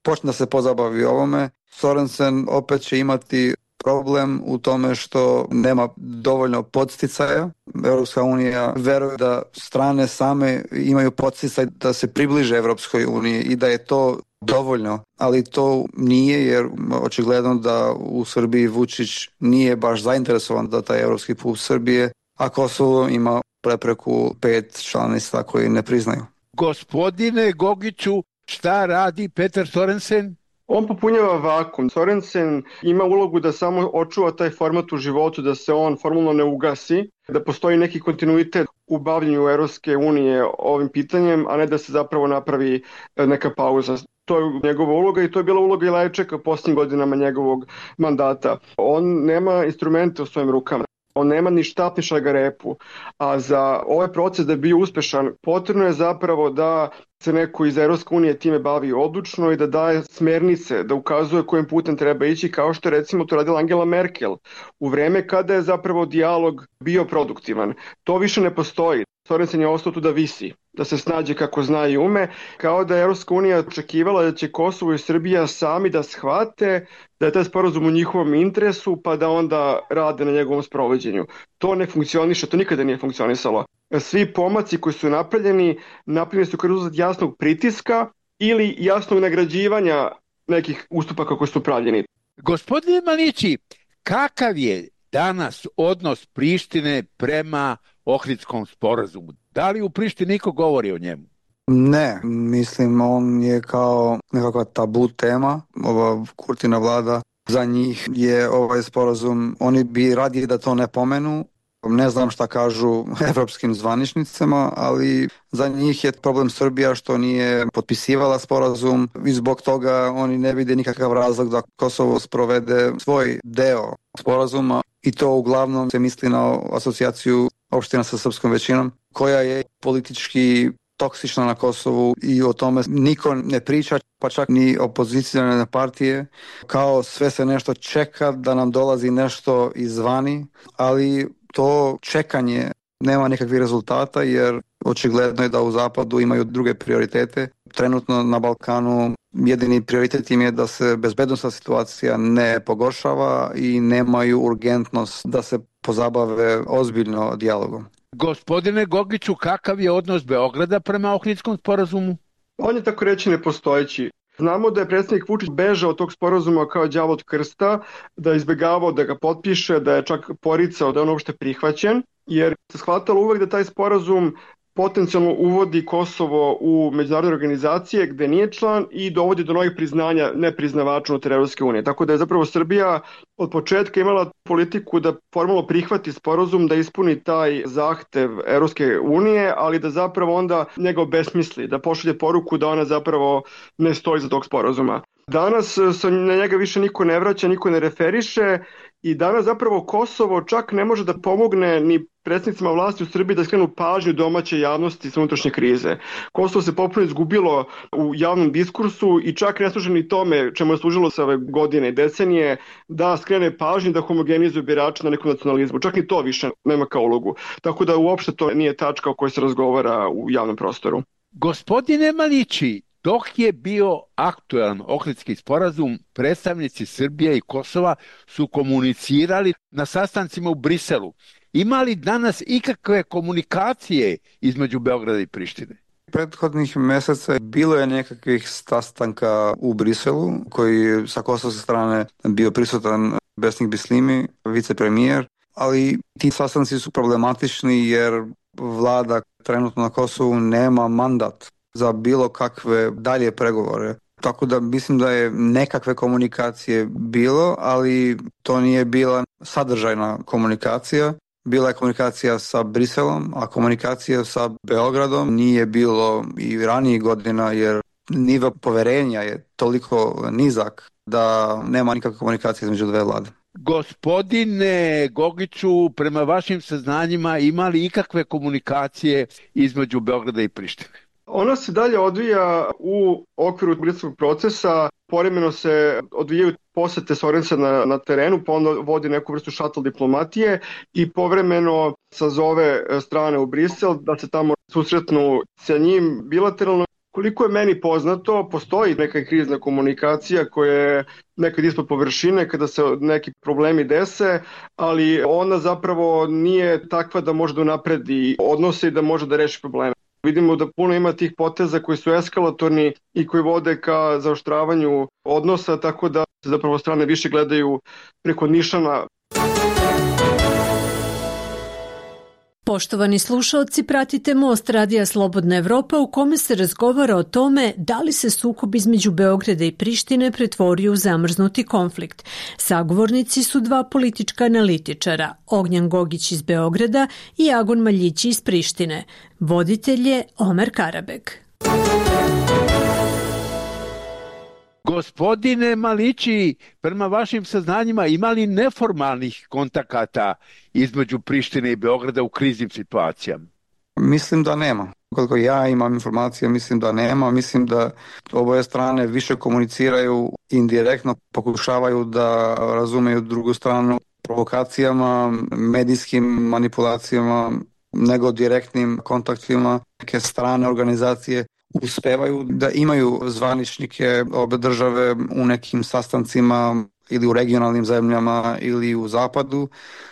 počne da se pozabavi ovome, Sorensen opet će imati problem u tome što nema dovoljno podsticaja. Evropska unija veruje da strane same imaju podsticaj da se približe Evropskoj uniji i da je to dovoljno, ali to nije, jer očigledno da u Srbiji Vučić nije baš zainteresovan da taj evropski put Srbije, a Kosovo ima prepreku pet članica koji ne priznaju. Gospodine Gogiću, šta radi Peter Sorensen? On popunjava vakum. Sorensen ima ulogu da samo očuva taj format u životu, da se on formalno ne ugasi, da postoji neki kontinuitet u bavljenju Evropske unije ovim pitanjem, a ne da se zapravo napravi neka pauza. To je njegova uloga i to je bila uloga i Lajčeka posljednjim godinama njegovog mandata. On nema instrumente u svojim rukama. On nema ni štap ni šagarepu, a za ovaj proces da bi bio uspešan potrebno je zapravo da se neko iz Evropske unije time bavi odlučno i da daje smernice, da ukazuje kojim putem treba ići, kao što je recimo to radila Angela Merkel u vreme kada je zapravo dijalog bio produktivan. To više ne postoji. Sorensen je ostao tu da visi, da se snađe kako zna i ume, kao da je Evropska unija očekivala da će Kosovo i Srbija sami da shvate da je taj sporazum u njihovom interesu, pa da onda rade na njegovom sprovođenju. To ne funkcioniše, to nikada nije funkcionisalo. Svi pomaci koji su napravljeni, napravljeni su kao rezultat jasnog pritiska ili jasnog nagrađivanja nekih ustupaka koji su pravljeni. Gospodine Manići, kakav je danas odnos Prištine prema Ohridskom sporazumu? Da li u Prištini niko govori o njemu? Ne, mislim on je kao nekakva tabu tema, ova Kurtina vlada, za njih je ovaj sporazum, oni bi radije da to ne pomenu. Ne znam šta kažu evropskim zvaničnicama, ali za njih je problem Srbija što nije potpisivala sporazum i zbog toga oni ne vide nikakav razlog da Kosovo sprovede svoj deo sporazuma i to uglavnom se misli na asocijaciju opština sa srpskom većinom koja je politički toksična na Kosovu i o tome niko ne priča, pa čak ni opozicijone partije, kao sve se nešto čeka da nam dolazi nešto izvani, ali to čekanje nema nikakvih rezultata jer očigledno je da u zapadu imaju druge prioritete. Trenutno na Balkanu jedini prioritet im je da se bezbednosna situacija ne pogoršava i nemaju urgentnost da se pozabave ozbiljno dijalogom. Gospodine Gogiću, kakav je odnos Beograda prema Ohridskom sporazumu? On je tako reći nepostojeći. Znamo da je predsjednik Vučić bežao od tog sporazuma kao đavo od krsta, da je izbegavao da ga potpiše, da je čak poricao da je on uopšte prihvaćen, jer se shvatalo uvek da taj sporazum potencijalno uvodi Kosovo u međunarodne organizacije gde nije član i dovodi do novih priznanja nepriznavača unutar Evropske unije. Tako da je zapravo Srbija od početka imala politiku da formalno prihvati sporazum, da ispuni taj zahtev Evropske unije, ali da zapravo onda njega obesmisli, da pošalje poruku da ona zapravo ne stoji za tog sporazuma. Danas se na njega više niko ne vraća, niko ne referiše i danas zapravo Kosovo čak ne može da pomogne ni predsjednicima vlasti u Srbiji da skrenu pažnju domaće javnosti sa unutrašnje krize. Kosovo se popuno izgubilo u javnom diskursu i čak ne služi ni tome čemu je služilo se ove godine i decenije da skrene pažnju da homogenizuje birače na nekom nacionalizmu. Čak ni to više nema kao ulogu. Tako da uopšte to nije tačka o kojoj se razgovara u javnom prostoru. Gospodine Malići, dok je bio aktualan Ohridski sporazum, predstavnici Srbije i Kosova su komunicirali na sastancima u Briselu. Ima li danas ikakve komunikacije između Beograda i Prištine? Prethodnih meseca bilo je nekakvih sastanka u Briselu, koji sa kosovske strane bio prisutan Besnik Bislimi, vicepremijer, ali ti sastanci su problematični jer vlada trenutno na Kosovu nema mandat za bilo kakve dalje pregovore. Tako da mislim da je nekakve komunikacije bilo, ali to nije bila sadržajna komunikacija. Bila je komunikacija sa Briselom, a komunikacija sa Beogradom nije bilo i ranijih godina jer nivo poverenja je toliko nizak da nema nikakve komunikacije između dve vlade. Gospodine Gogiću, prema vašim saznanjima ima li ikakve komunikacije između Beograda i Prištine? Ona se dalje odvija u okviru briselskog procesa, povremeno se odvijaju posete Sorensena na, na terenu, pa onda vodi neku vrstu šatl diplomatije i povremeno sazove strane u Brisel da se tamo susretnu sa njim bilateralno Koliko je meni poznato, postoji neka krizna komunikacija koja je nekad ispod površine kada se neki problemi dese, ali ona zapravo nije takva da može da unapredi odnose i da može da reši probleme. Vidimo da puno ima tih poteza koji su eskalatorni i koji vode ka zaoštravanju odnosa, tako da zapravo strane više gledaju preko nišana. Poštovani slušalci, pratite Most Radija Slobodna Evropa u kome se razgovara o tome da li se sukob između Beograda i Prištine pretvorio u zamrznuti konflikt. Sagovornici su dva politička analitičara, Ognjan Gogić iz Beograda i Agon Maljići iz Prištine. Voditelj je Omer Karabek. Gospodine Malići, prema vašim saznanjima ima li neformalnih kontakata između Prištine i Beograda u kriznim situacijama? Mislim da nema. Koliko ja imam informacije, mislim da nema. Mislim da oboje strane više komuniciraju indirektno, pokušavaju da razumeju drugu stranu provokacijama, medijskim manipulacijama, nego direktnim kontaktima neke strane organizacije. Uspevaju da imaju zvaničnike obe države u nekim sastancima ili u regionalnim zemljama ili u zapadu,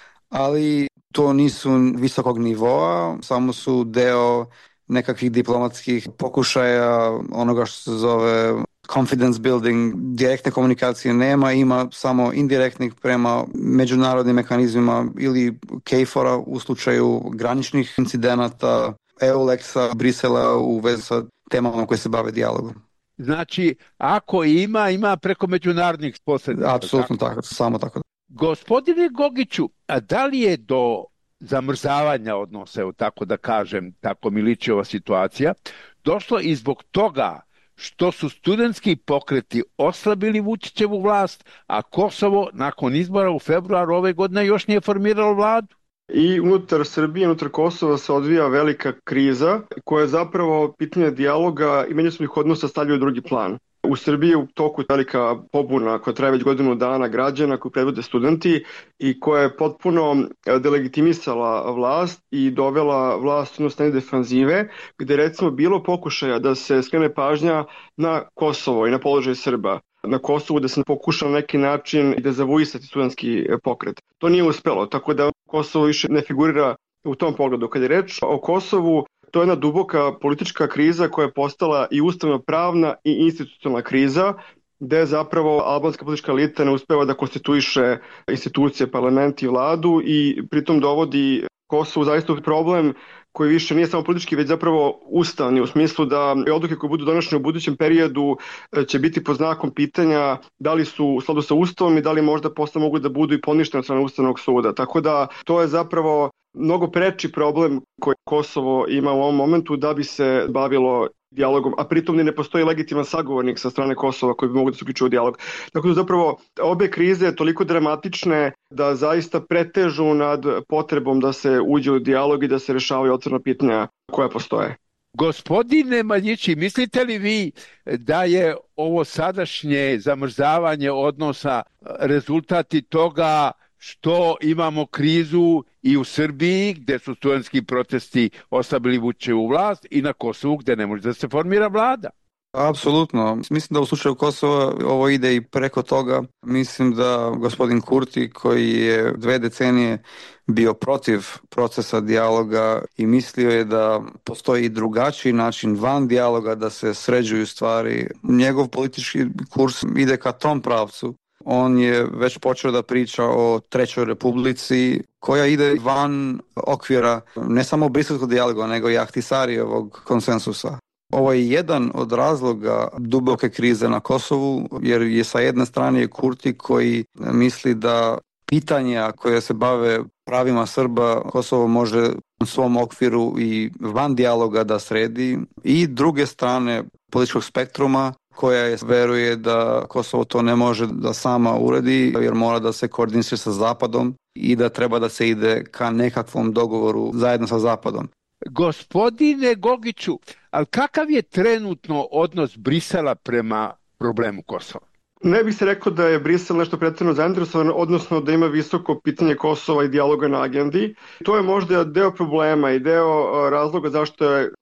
ali to nisu visokog nivoa, samo su deo nekakvih diplomatskih pokušaja, onoga što se zove confidence building. Direktne komunikacije nema, ima samo indirektnih prema međunarodnim mehanizmima ili KFOR-a u slučaju graničnih incidenata, EULEX-a, Brisela u vezi sa temama koje se bave dijalogom. Znači, ako ima, ima preko međunarodnih posrednika. Apsolutno tako? tako, samo tako. Gospodine Gogiću, a da li je do zamrzavanja odnosa, evo tako da kažem, tako mi liči ova situacija, došlo i zbog toga što su studentski pokreti oslabili Vučićevu vlast, a Kosovo nakon izbora u februaru ove godine još nije formiralo vladu? I unutar Srbije, unutar Kosova se odvija velika kriza koja je zapravo pitanje dijaloga i međusobnih odnosa stavljaju u drugi plan. U Srbiji je u toku velika pobuna koja traje već godinu dana građana koju predvode studenti i koja je potpuno delegitimisala vlast i dovela vlast u stanje defanzive, gde recimo bilo pokušaja da se skrene pažnja na Kosovo i na položaj Srba. Na Kosovu da se pokuša na neki način i dezavuisati studentski pokret. To nije uspelo, tako da Kosovo više ne figurira u tom pogledu. Kad je reč o Kosovu, to je jedna duboka politička kriza koja je postala i ustavno-pravna i institucionalna kriza, gde zapravo albanska politička elita ne uspeva da konstituiše institucije, parlament i vladu i pritom dovodi Kosovo zaista u problem koji više nije samo politički, već zapravo ustavni, u smislu da odluke koje budu donošene u budućem periodu će biti pod znakom pitanja da li su u skladu sa ustavom i da li možda posle mogu da budu i poništene od strane Ustavnog suda. Tako da to je zapravo mnogo preči problem koji Kosovo ima u ovom momentu da bi se bavilo dijalogom, a pritom ni ne postoji legitiman sagovornik sa strane Kosova koji bi mogu da se uključuju u dijalog. Tako da zapravo obe krize toliko dramatične da zaista pretežu nad potrebom da se uđe u dijalog i da se rešavaju otvorena pitanja koja postoje. Gospodine Maljići, mislite li vi da je ovo sadašnje zamrzavanje odnosa rezultati toga što imamo krizu i u Srbiji gde su studentski protesti oslabili Vučićevu vlast i na Kosovu gde ne može da se formira vlada? Apsolutno. Mislim da u slučaju Kosova ovo ide i preko toga. Mislim da gospodin Kurti koji je dve decenije bio protiv procesa dijaloga i mislio je da postoji drugačiji način van dijaloga da se sređuju stvari. Njegov politički kurs ide ka tom pravcu. On je već počeo da priča o Trećoj republici koja ide van okvira ne samo briselskog dijaloga nego i Ahtisarijevog konsensusa. Ovo je jedan od razloga duboke krize na Kosovu jer je sa jedne strane Kurti koji misli da pitanja koje se bave pravima Srba Kosovo može u svom okviru i van dijaloga da sredi i druge strane političkog spektruma koja je veruje da Kosovo to ne može da sama uredi jer mora da se koordiniše sa Zapadom i da treba da se ide ka nekakvom dogovoru zajedno sa Zapadom. Gospodine Gogiću, ali kakav je trenutno odnos Brisela prema problemu Kosova? Ne bih se rekao da je Brisel nešto pretredno zainteresovan, odnosno da ima visoko pitanje Kosova i dijaloga na agendi. To je možda deo problema i deo razloga zašto je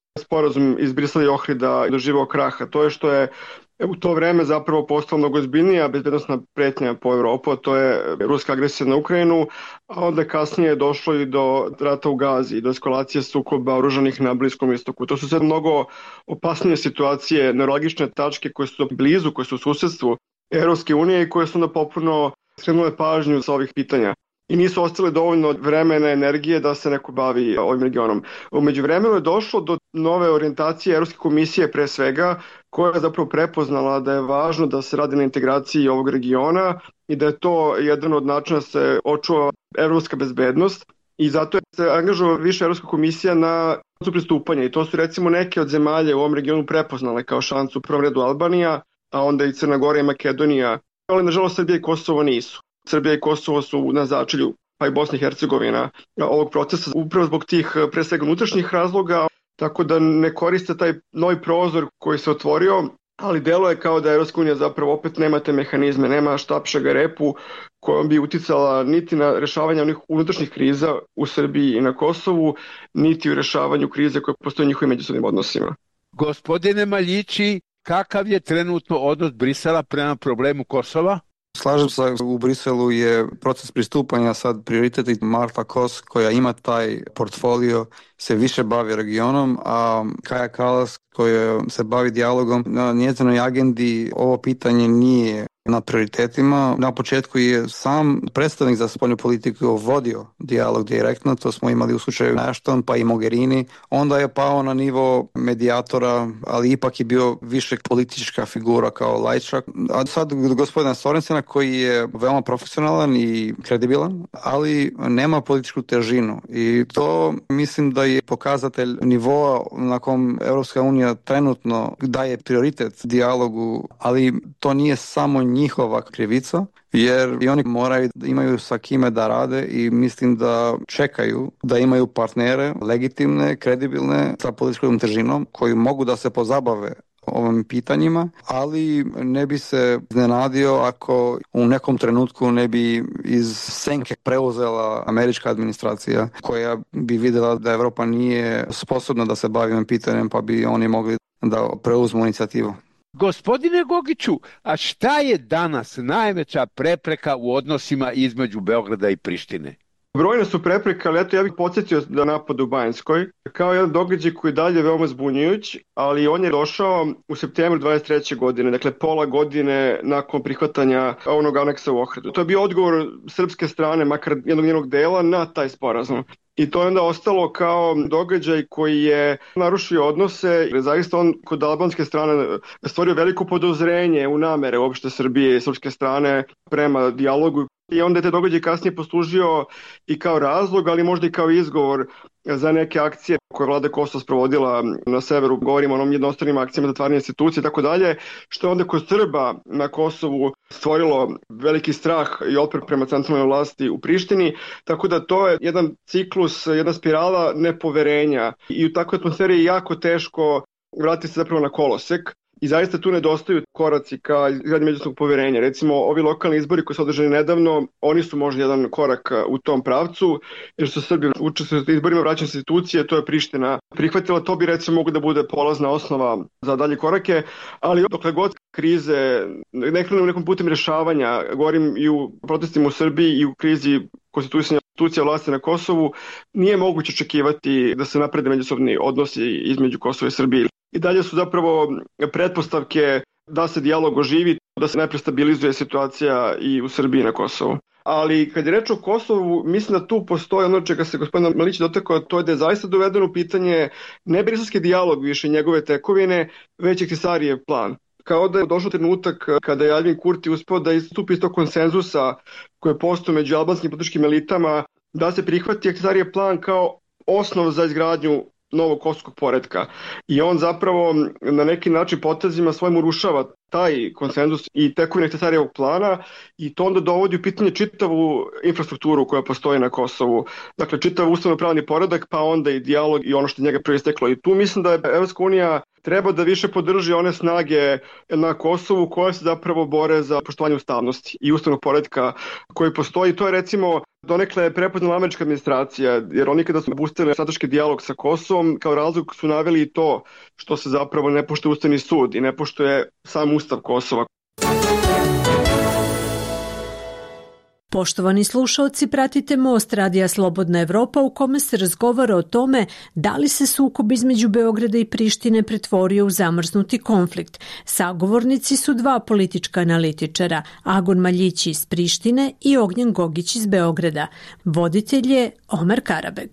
sporazum iz Brisela i Ohrida doživao kraha. To je što je u to vreme zapravo postala mnogo ozbiljnija bezbednosna pretnja po Evropu, a to je ruska agresija na Ukrajinu, a onda kasnije je došlo i do rata u Gazi i do eskalacije sukoba oružanih na Bliskom istoku. To su sve mnogo opasnije situacije, neuralgične tačke koje su blizu, koje su u susedstvu Evropske unije i koje su onda popuno skrenule pažnju sa ovih pitanja. I nisu ostale dovoljno vremena, energije da se neko bavi ovim regionom. U međuvremenu je došlo do nove orijentacije Evropske komisije pre svega, koja je zapravo prepoznala da je važno da se radi na integraciji ovog regiona i da je to jedan od načina da se očuva evropska bezbednost i zato je se angažovala više Evropska komisija na šansu pristupanja i to su recimo neke od zemalja u ovom regionu prepoznale kao šansu, u prvom redu Albanija, a onda i Crna Gora i Makedonija, ali nažalost Srbija i Kosovo nisu. Srbija i Kosovo su na začelju, pa i Bosna i Hercegovina ovog procesa upravo zbog tih pre svega unutrašnjih razloga, tako da ne koriste taj novi prozor koji se otvorio, ali delo je kao da Evropska unija zapravo opet nema te mehanizme, nema štapšega repu kojom bi uticala niti na rešavanje onih unutrašnjih kriza u Srbiji i na Kosovu, niti u rešavanju krize koje postoje u njihovim međusobnim odnosima. Gospodine Maljići, kakav je trenutno odnos Brisela prema problemu Kosova? Slažem se, u Briselu je proces pristupanja sad prioritet i Marta Kos koja ima taj portfolio se više bavi regionom, a Kaja Kallas koja se bavi dijalogom na njezinoj agendi ovo pitanje nije na prioritetima. Na početku je sam predstavnik za spoljnu politiku vodio dijalog direktno, to smo imali u slučaju Ashton pa i Mogherini, onda je pao na nivo medijatora, ali ipak je bio više politička figura kao lajčak. A sad gospodina Sorensena koji je veoma profesionalan i kredibilan, ali nema političku težinu i to mislim da je pokazatelj nivoa na kom Evropska unija trenutno daje prioritet dijalogu, ali to nije samo njihova krivica, jer i oni moraju da imaju sa kime da rade i mislim da čekaju da imaju partnere legitimne, kredibilne sa političkom težinom koji mogu da se pozabave ovim pitanjima, ali ne bi se iznenadio ako u nekom trenutku ne bi iz senke preuzela američka administracija koja bi vidjela da Evropa nije sposobna da se bavi ovim pitanjem pa bi oni mogli da preuzmu inicijativu. Gospodine Gogiću, a šta je danas najveća prepreka u odnosima između Beograda i Prištine? Brojne su prepreke, ali eto ja bih podsjetio da napad u Banjskoj kao jedan događaj koji dalje veoma zbunjujući, ali on je došao u septembru dvadeset treće godine, dakle pola godine nakon prihvatanja onog aneksa u Ohridu. To je bio odgovor srpske strane, makar jednog njenog dela, na taj sporazum. I to je onda ostalo kao događaj koji je narušio odnose, jer zaista on kod albanske strane stvorio veliko podozrenje u namere uopšte Srbije i srpske strane prema dijalogu. I onda je te događaj kasnije poslužio i kao razlog, ali možda i kao izgovor za neke akcije koje vlada Kosova sprovodila na severu, govorimo o onom jednostranim akcijama zatvaranja institucije i tako dalje, što je onda kod Srba na Kosovu stvorilo veliki strah i otpor prema centralnoj vlasti u Prištini, tako da to je jedan ciklus, jedna spirala nepoverenja i u takvoj atmosferi je jako teško vratiti se zapravo na kolosek. I zaista tu nedostaju koraci ka izgradnji međusobnog poverenja. Recimo, ovi lokalni izbori koji su održani nedavno, oni su možda jedan korak u tom pravcu, jer su Srbi učestvovali u izborima vraćanja institucije, to je Priština prihvatila, to bi recimo mogu da bude polazna osnova za dalje korake, ali dokle god krize ne krenu nekom putem rešavanja, govorim i u protestima u Srbiji i u krizi konstituisanja institucija vlasti na Kosovu, nije moguće očekivati da se naprede međusobni odnosi između Kosova i Srbije. I dalje su zapravo pretpostavke da se dijalog oživi, da se najpre stabilizuje situacija i u Srbiji i na Kosovu. Ali kad je reč o Kosovu, mislim da tu postoji ono čega se gospodin Malić dotakao, to je da je zaista dovedeno u pitanje ne briselski dijalog više njegove tekovine, već Ahtisarijev plan. Kao da je došao trenutak kada je Aljbin Kurti uspeo da istupi iz tog konsenzusa koje postoji među albanskim političkim elitama, da se prihvati Ahtisarijev plan kao osnov za izgradnju novog kosovskog poretka. I on zapravo na neki način potezima svojim urušava taj konsenzus i tekovine Ahtisarijevog plana i to onda dovodi u pitanje čitavu infrastrukturu koja postoji na Kosovu. Dakle, čitav ustavno-pravni poredak, pa onda i dijalog i ono što njega proisteklo. I tu mislim da je Evropska unija treba da više podrži one snage na Kosovu koje se zapravo bore za poštovanje ustavnosti i ustavnog poretka koji postoji. To je recimo Donekle je prepoznala američka administracija, jer oni kada su pustili strateški dijalog sa Kosovom, kao razlog su naveli i to što se zapravo ne poštuje Ustavni sud i ne poštuje sam Ustav Kosova. Poštovani slušalci, pratite Most Radija Slobodna Evropa u kome se razgovara o tome da li se sukob između Beograda i Prištine pretvorio u zamrznuti konflikt. Sagovornici su dva politička analitičara, Agon Maljić iz Prištine i Ognjen Gogić iz Beograda. Voditelj je Omer Karabeg.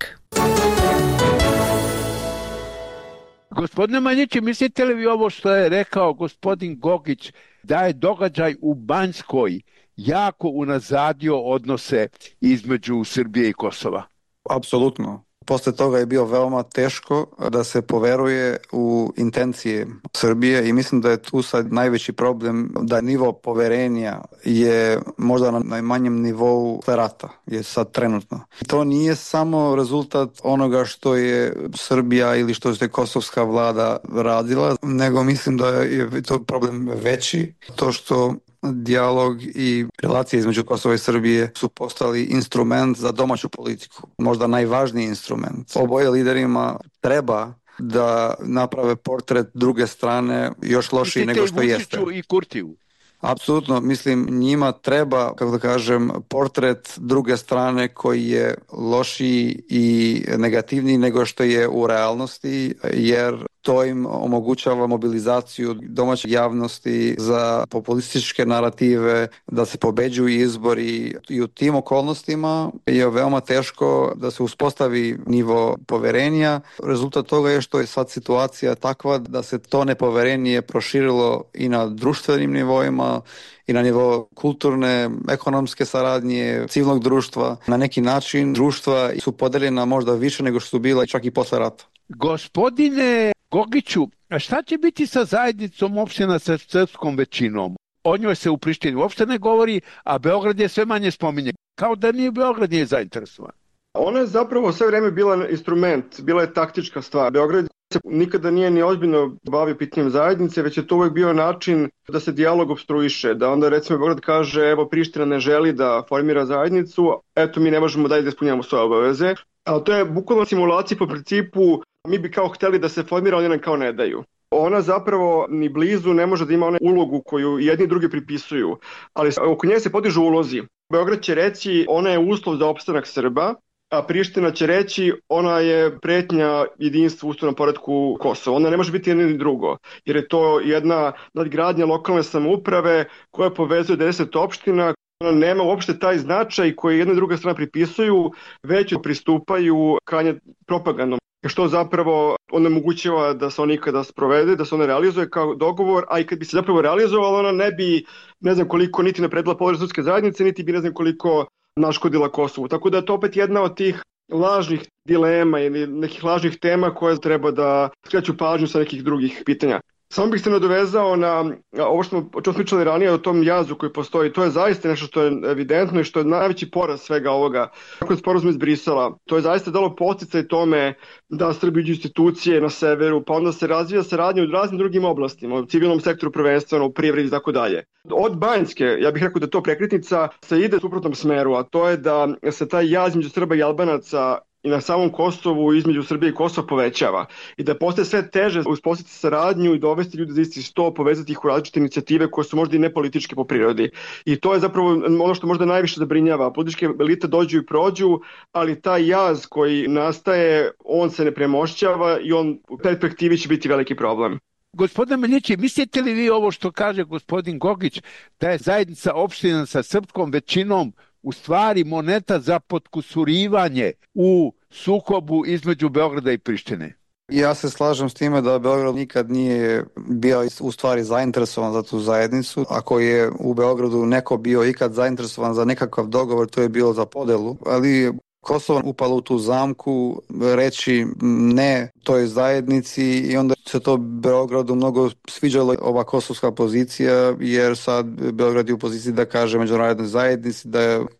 Gospodine Maljići, mislite li vi ovo što je rekao gospodin Gogić, da je događaj u Banjskoj jako unazadio odnose između Srbije i Kosova? Apsolutno. Posle toga je bio veoma teško da se poveruje u intencije Srbije i mislim da je tu sad najveći problem da nivo poverenja je možda na najmanjem nivou rata, je sad trenutno. To nije samo rezultat onoga što je Srbija ili što je kosovska vlada radila, nego mislim da je to problem veći, to što dijalog i relacije između Kosova i Srbije su postali instrument za domaću politiku, možda najvažniji instrument. Oboje liderima treba da naprave portret druge strane još lošiji nego što jeste. I Kurtiju. Apsolutno, mislim, njima treba, kako da kažem, portret druge strane koji je lošiji i negativniji nego što je u realnosti, jer to im omogućava mobilizaciju domaće javnosti za populističke narative, da se pobeđuju izbori i u tim okolnostima je veoma teško da se uspostavi nivo poverenja. Rezultat toga je što je sad situacija takva da se to nepoverenje proširilo i na društvenim nivoima i na nivo kulturne, ekonomske saradnje, civilnog društva. Na neki način društva su podeljena možda više nego što su bila čak i posle rata. Gospodine Gogiću, a šta će biti sa zajednicom opština sa srpskom većinom? O njoj se u Prištini uopšte ne govori, a Beograd je sve manje spominje. Kao da nije Beograd nije zainteresovan. Ona je zapravo sve vreme bila instrument, bila je taktička stvar. Beograd se nikada nije ni ozbiljno bavio pitanjem zajednice, već je to uvek bio način da se dijalog obstruiše, da onda recimo Beograd kaže evo Priština ne želi da formira zajednicu, eto mi ne možemo dalje da ispunjavamo svoje obaveze. Ali to je bukvalno simulacija po principu mi bi kao hteli da se formira, oni nam kao ne daju. Ona zapravo ni blizu ne može da ima onu ulogu koju jedni i drugi pripisuju, ali oko nje se podižu ulozi. Beograd će reći ona je uslov za opstanak Srba, a Priština će reći ona je pretnja jedinstvu u ustavnom poretku Kosova. Ona ne može biti jedno ni drugo, jer je to jedna nadgradnja lokalne samouprave koja povezuje deset opština. Ona nema uopšte taj značaj koji jedna i druga strana pripisuju, već pristupaju krajnje propagandom, što zapravo onemogućava da se on ikada sprovede, da se ona realizuje kao dogovor, a i kad bi se zapravo realizovala, ona ne bi, ne znam koliko, niti napredila položaj srpske zajednice, niti bi ne znam koliko naškodila Kosovu. Tako da je to opet jedna od tih lažnih dilema ili nekih lažnih tema koje treba da skreću pažnju sa nekih drugih pitanja. Samo bih se nadovezao na ovo što smo, o čemu smo pričali ranije, o tom jazu koji postoji. To je zaista nešto što je evidentno i što je najveći poraz svega ovoga. Kako je sporazum iz Brisela, to je zaista dalo podsticaj tome da Srbi uđu institucije na severu, pa onda se razvija saradnja u raznim drugim oblastima, u civilnom sektoru prvenstveno, u privredi i tako dalje. Od Banjske, ja bih rekao da to prekretnica se ide u suprotnom smeru, a to je da se taj jaz između Srba i Albanaca i na samom Kosovu između Srbije i Kosova povećava i da postaje sve teže uspostaviti saradnju i dovesti ljude za isti sto, povezati ih u različite inicijative koje su možda i nepolitičke po prirodi. I to je zapravo ono što možda najviše zabrinjava. Političke elite dođu i prođu, ali taj jaz koji nastaje, on se ne premošćava i on u perspektivi će biti veliki problem. Gospodine Maljići, mislite li vi ovo što kaže gospodin Gogić, da je zajednica opština sa srpskom većinom u stvari moneta za potkusurivanje u sukobu između Beograda i Prištine? Ja se slažem s time da Beograd nikad nije bio u stvari zainteresovan za tu zajednicu. Ako je u Beogradu neko bio ikad zainteresovan za nekakav dogovor, to je bilo za podelu, ali Kosovo upalo u tu zamku reći ne toj zajednici i onda se to Beogradu mnogo sviđalo ova kosovska pozicija, jer sad Beograd je u poziciji da kaže međunarodnoj zajednici da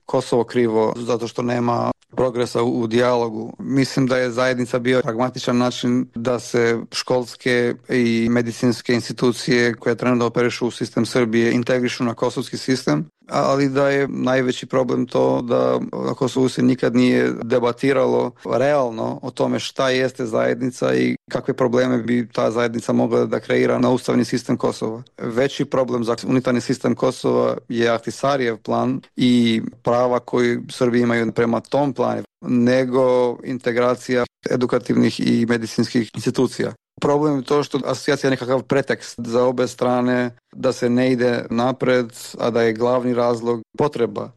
Kosovo krivo zato što nema progresa u, u dijalogu. Mislim da je zajednica bio pragmatičan način da se školske i medicinske institucije koje trenutno operišu u sistem Srbije integrišu na kosovski sistem, ali da je najveći problem to da na Kosovu se nikad nije debatiralo realno o tome šta jeste zajednica i kakve probleme bi ta zajednica mogla da kreira na ustavni sistem Kosova. Veći problem za unitarni sistem Kosova je Ahtisarijev plan i prava koji Srbi imaju prema tom planu, nego integracija edukativnih i medicinskih institucija. Problem je to što asocijacija je nekakav pretekst za obe strane da se ne ide napred, a da je glavni razlog potreba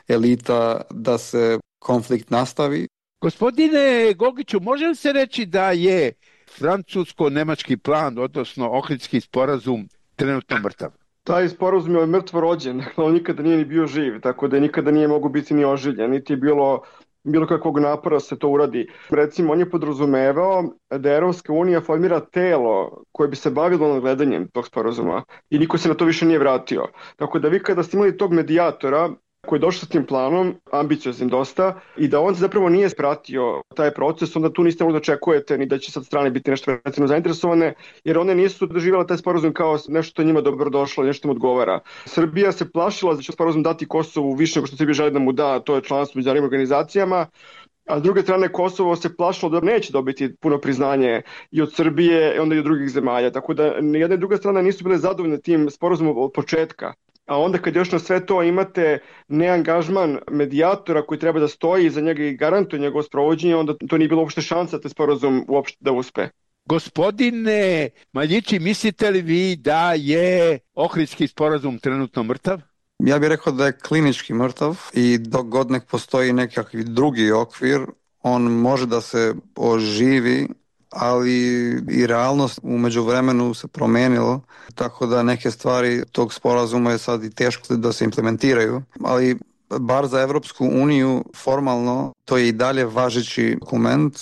elita da se konflikt nastavi. Gospodine Gogiću, može li se reći da je francusko-nemački plan, odnosno Ohridski sporazum, trenutno mrtav? Taj sporazum je mrtvo rođen, on nikada nije ni bio živ, tako da nikada nije mogu biti ni oživljen, niti je bilo bilo kakvog napora se to uradi. Recimo, on je podrazumevao da Evropska unija formira telo koje bi se bavilo nadgledanjem tog sporazuma i niko se na to više nije vratio. Tako da vi kada ste imali tog medijatora koji je došao s tim planom, ambicioznim dosta, i da on zapravo nije pratio taj proces, onda tu niste mogli da očekujete ni da će sad strane biti nešto recimo zainteresovane, jer one nisu doživjela taj sporazum kao nešto što njima dobro došlo, nešto im odgovara. Srbija se plašila da će sporazum dati Kosovu više nego što Srbija želi da mu da, to je članstvo u međunarodnim organizacijama, a s druge strane Kosovo se plašilo da neće dobiti puno priznanje i od Srbije, i onda i od drugih zemalja, tako da ni jedna i druga strana nisu bile zadovoljne tim sporazumom od početka. A onda kad još na sve to imate neangažman medijatora koji treba da stoji iza njega i garantuje njegovo sprovođenje, onda to nije bilo uopšte šansa da sporazum uopšte da uspe. Gospodine Maljići, mislite li vi da je Ohridski sporazum trenutno mrtav? Ja bih rekao da je klinički mrtav i dok god nek postoji nekakvi drugi okvir, on može da se oživi, ali i realnost u međuvremenu se promenilo, tako da neke stvari tog sporazuma je sad i teško da se implementiraju, ali bar za Evropsku uniju formalno to je i dalje važeći dokument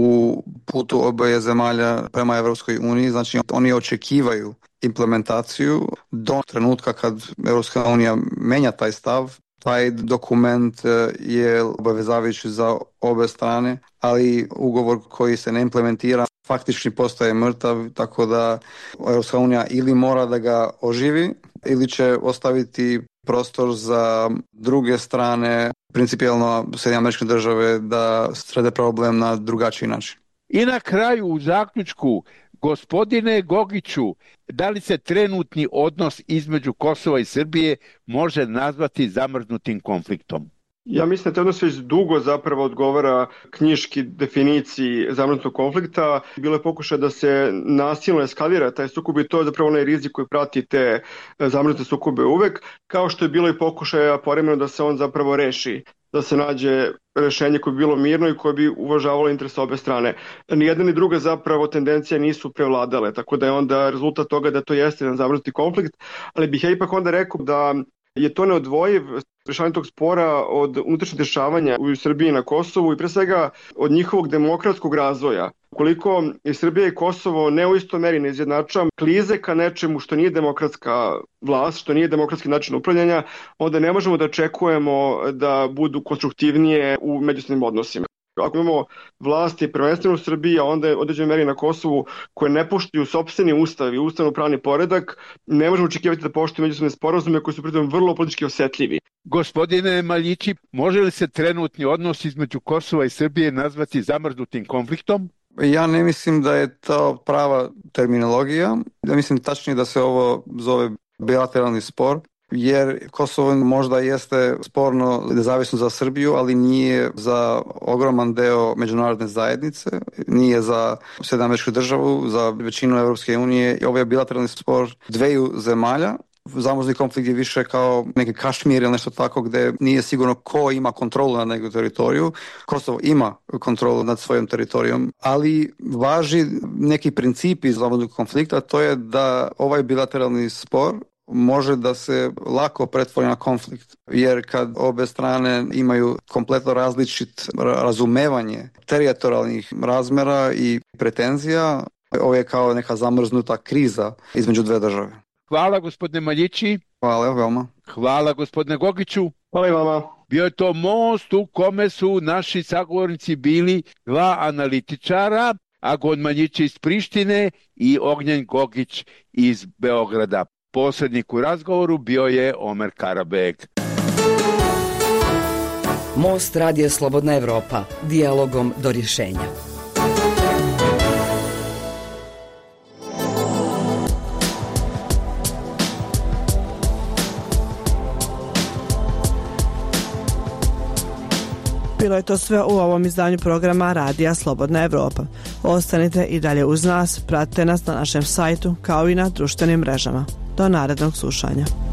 u putu oboje zemalja prema Evropskoj uniji, znači oni očekivaju implementaciju do trenutka kad Evropska unija menja taj stav. Taj dokument je obavezavajući za obe strane, ali ugovor koji se ne implementira faktički postaje mrtav, tako da Evropska unija ili mora da ga oživi ili će ostaviti prostor za druge strane, principijelno Sjedinjene Američke Države, da srede problem na drugačiji način. I na kraju u zaključku, gospodine Gogiću, da li se trenutni odnos između Kosova i Srbije može nazvati zamrznutim konfliktom? Ja mislim da te odnos već dugo zapravo odgovara knjiški definiciji zamrznutog konflikta. Bilo je pokušaj da se nasilno eskalira taj sukob i to je zapravo onaj rizik koji prati te zamrznute sukobe uvek, kao što je bilo i pokušaja povremeno da se on zapravo reši, da se nađe rešenje koje bi bilo mirno i koje bi uvažavalo interese obe strane. Ni jedna ni druga zapravo tendencije nisu prevladale, tako da je onda rezultat toga da to jeste jedan zamrznuti konflikt, ali bih ja ipak onda rekao da je to neodvojiv rešavanje tog spora od unutrašnjih dešavanja u Srbiji na Kosovu i pre svega od njihovog demokratskog razvoja. Ukoliko je Srbija i Kosovo ne u istoj meri ne izjednača klize ka nečemu što nije demokratska vlast, što nije demokratski način upravljanja, onda ne možemo da očekujemo da budu konstruktivnije u međusobnim odnosima. Ako imamo vlasti prvenstveno u Srbiji, a onda je određenoj meri na Kosovu koje ne poštuju sopstveni ustav i ustavno pravni poredak, ne možemo očekivati da poštuju međusobne sporazume koji su pritom vrlo politički osjetljivi. Gospodine Maljići, može li se trenutni odnos između Kosova i Srbije nazvati zamrznutim konfliktom? Ja ne mislim da je to prava terminologija. Ja mislim tačnije da se ovo zove bilateralni spor, jer Kosovo možda jeste sporno nezavisno za Srbiju, ali nije za ogroman deo međunarodne zajednice, nije za Sjedinjene Američke Države, za većinu Evropske unije. Ovo je bilateralni spor dveju zemalja. Zamrzni konflikt je više kao neki Kašmir ili nešto tako gde nije sigurno ko ima kontrolu nad neku teritoriju. Kosovo ima kontrolu nad svojom teritorijom, ali važi neki principi zamrznog konflikta, to je da ovaj bilateralni spor može da se lako pretvori na konflikt, jer kad obe strane imaju kompletno različit razumevanje teritorijalnih razmera i pretenzija, ovo je kao neka zamrznuta kriza između dve države. Hvala gospodine Maljići. Hvala veoma. Hvala gospodine Gogiću. Hvala i vama. Bio je to most u kome su naši sagovornici bili dva analitičara, Agon Manjić iz Prištine i Ognjen Gogić iz Beograda. Posrednik u razgovoru bio je Omer Karabeg. Most Radija Slobodna Evropa, dijalogom do rješenja. Bilo je to sve u ovom izdanju programa Radija Slobodna Evropa. Ostanite i dalje uz nas, pratite nas na našem sajtu kao i na društvenim mrežama. Do narednog slušanja.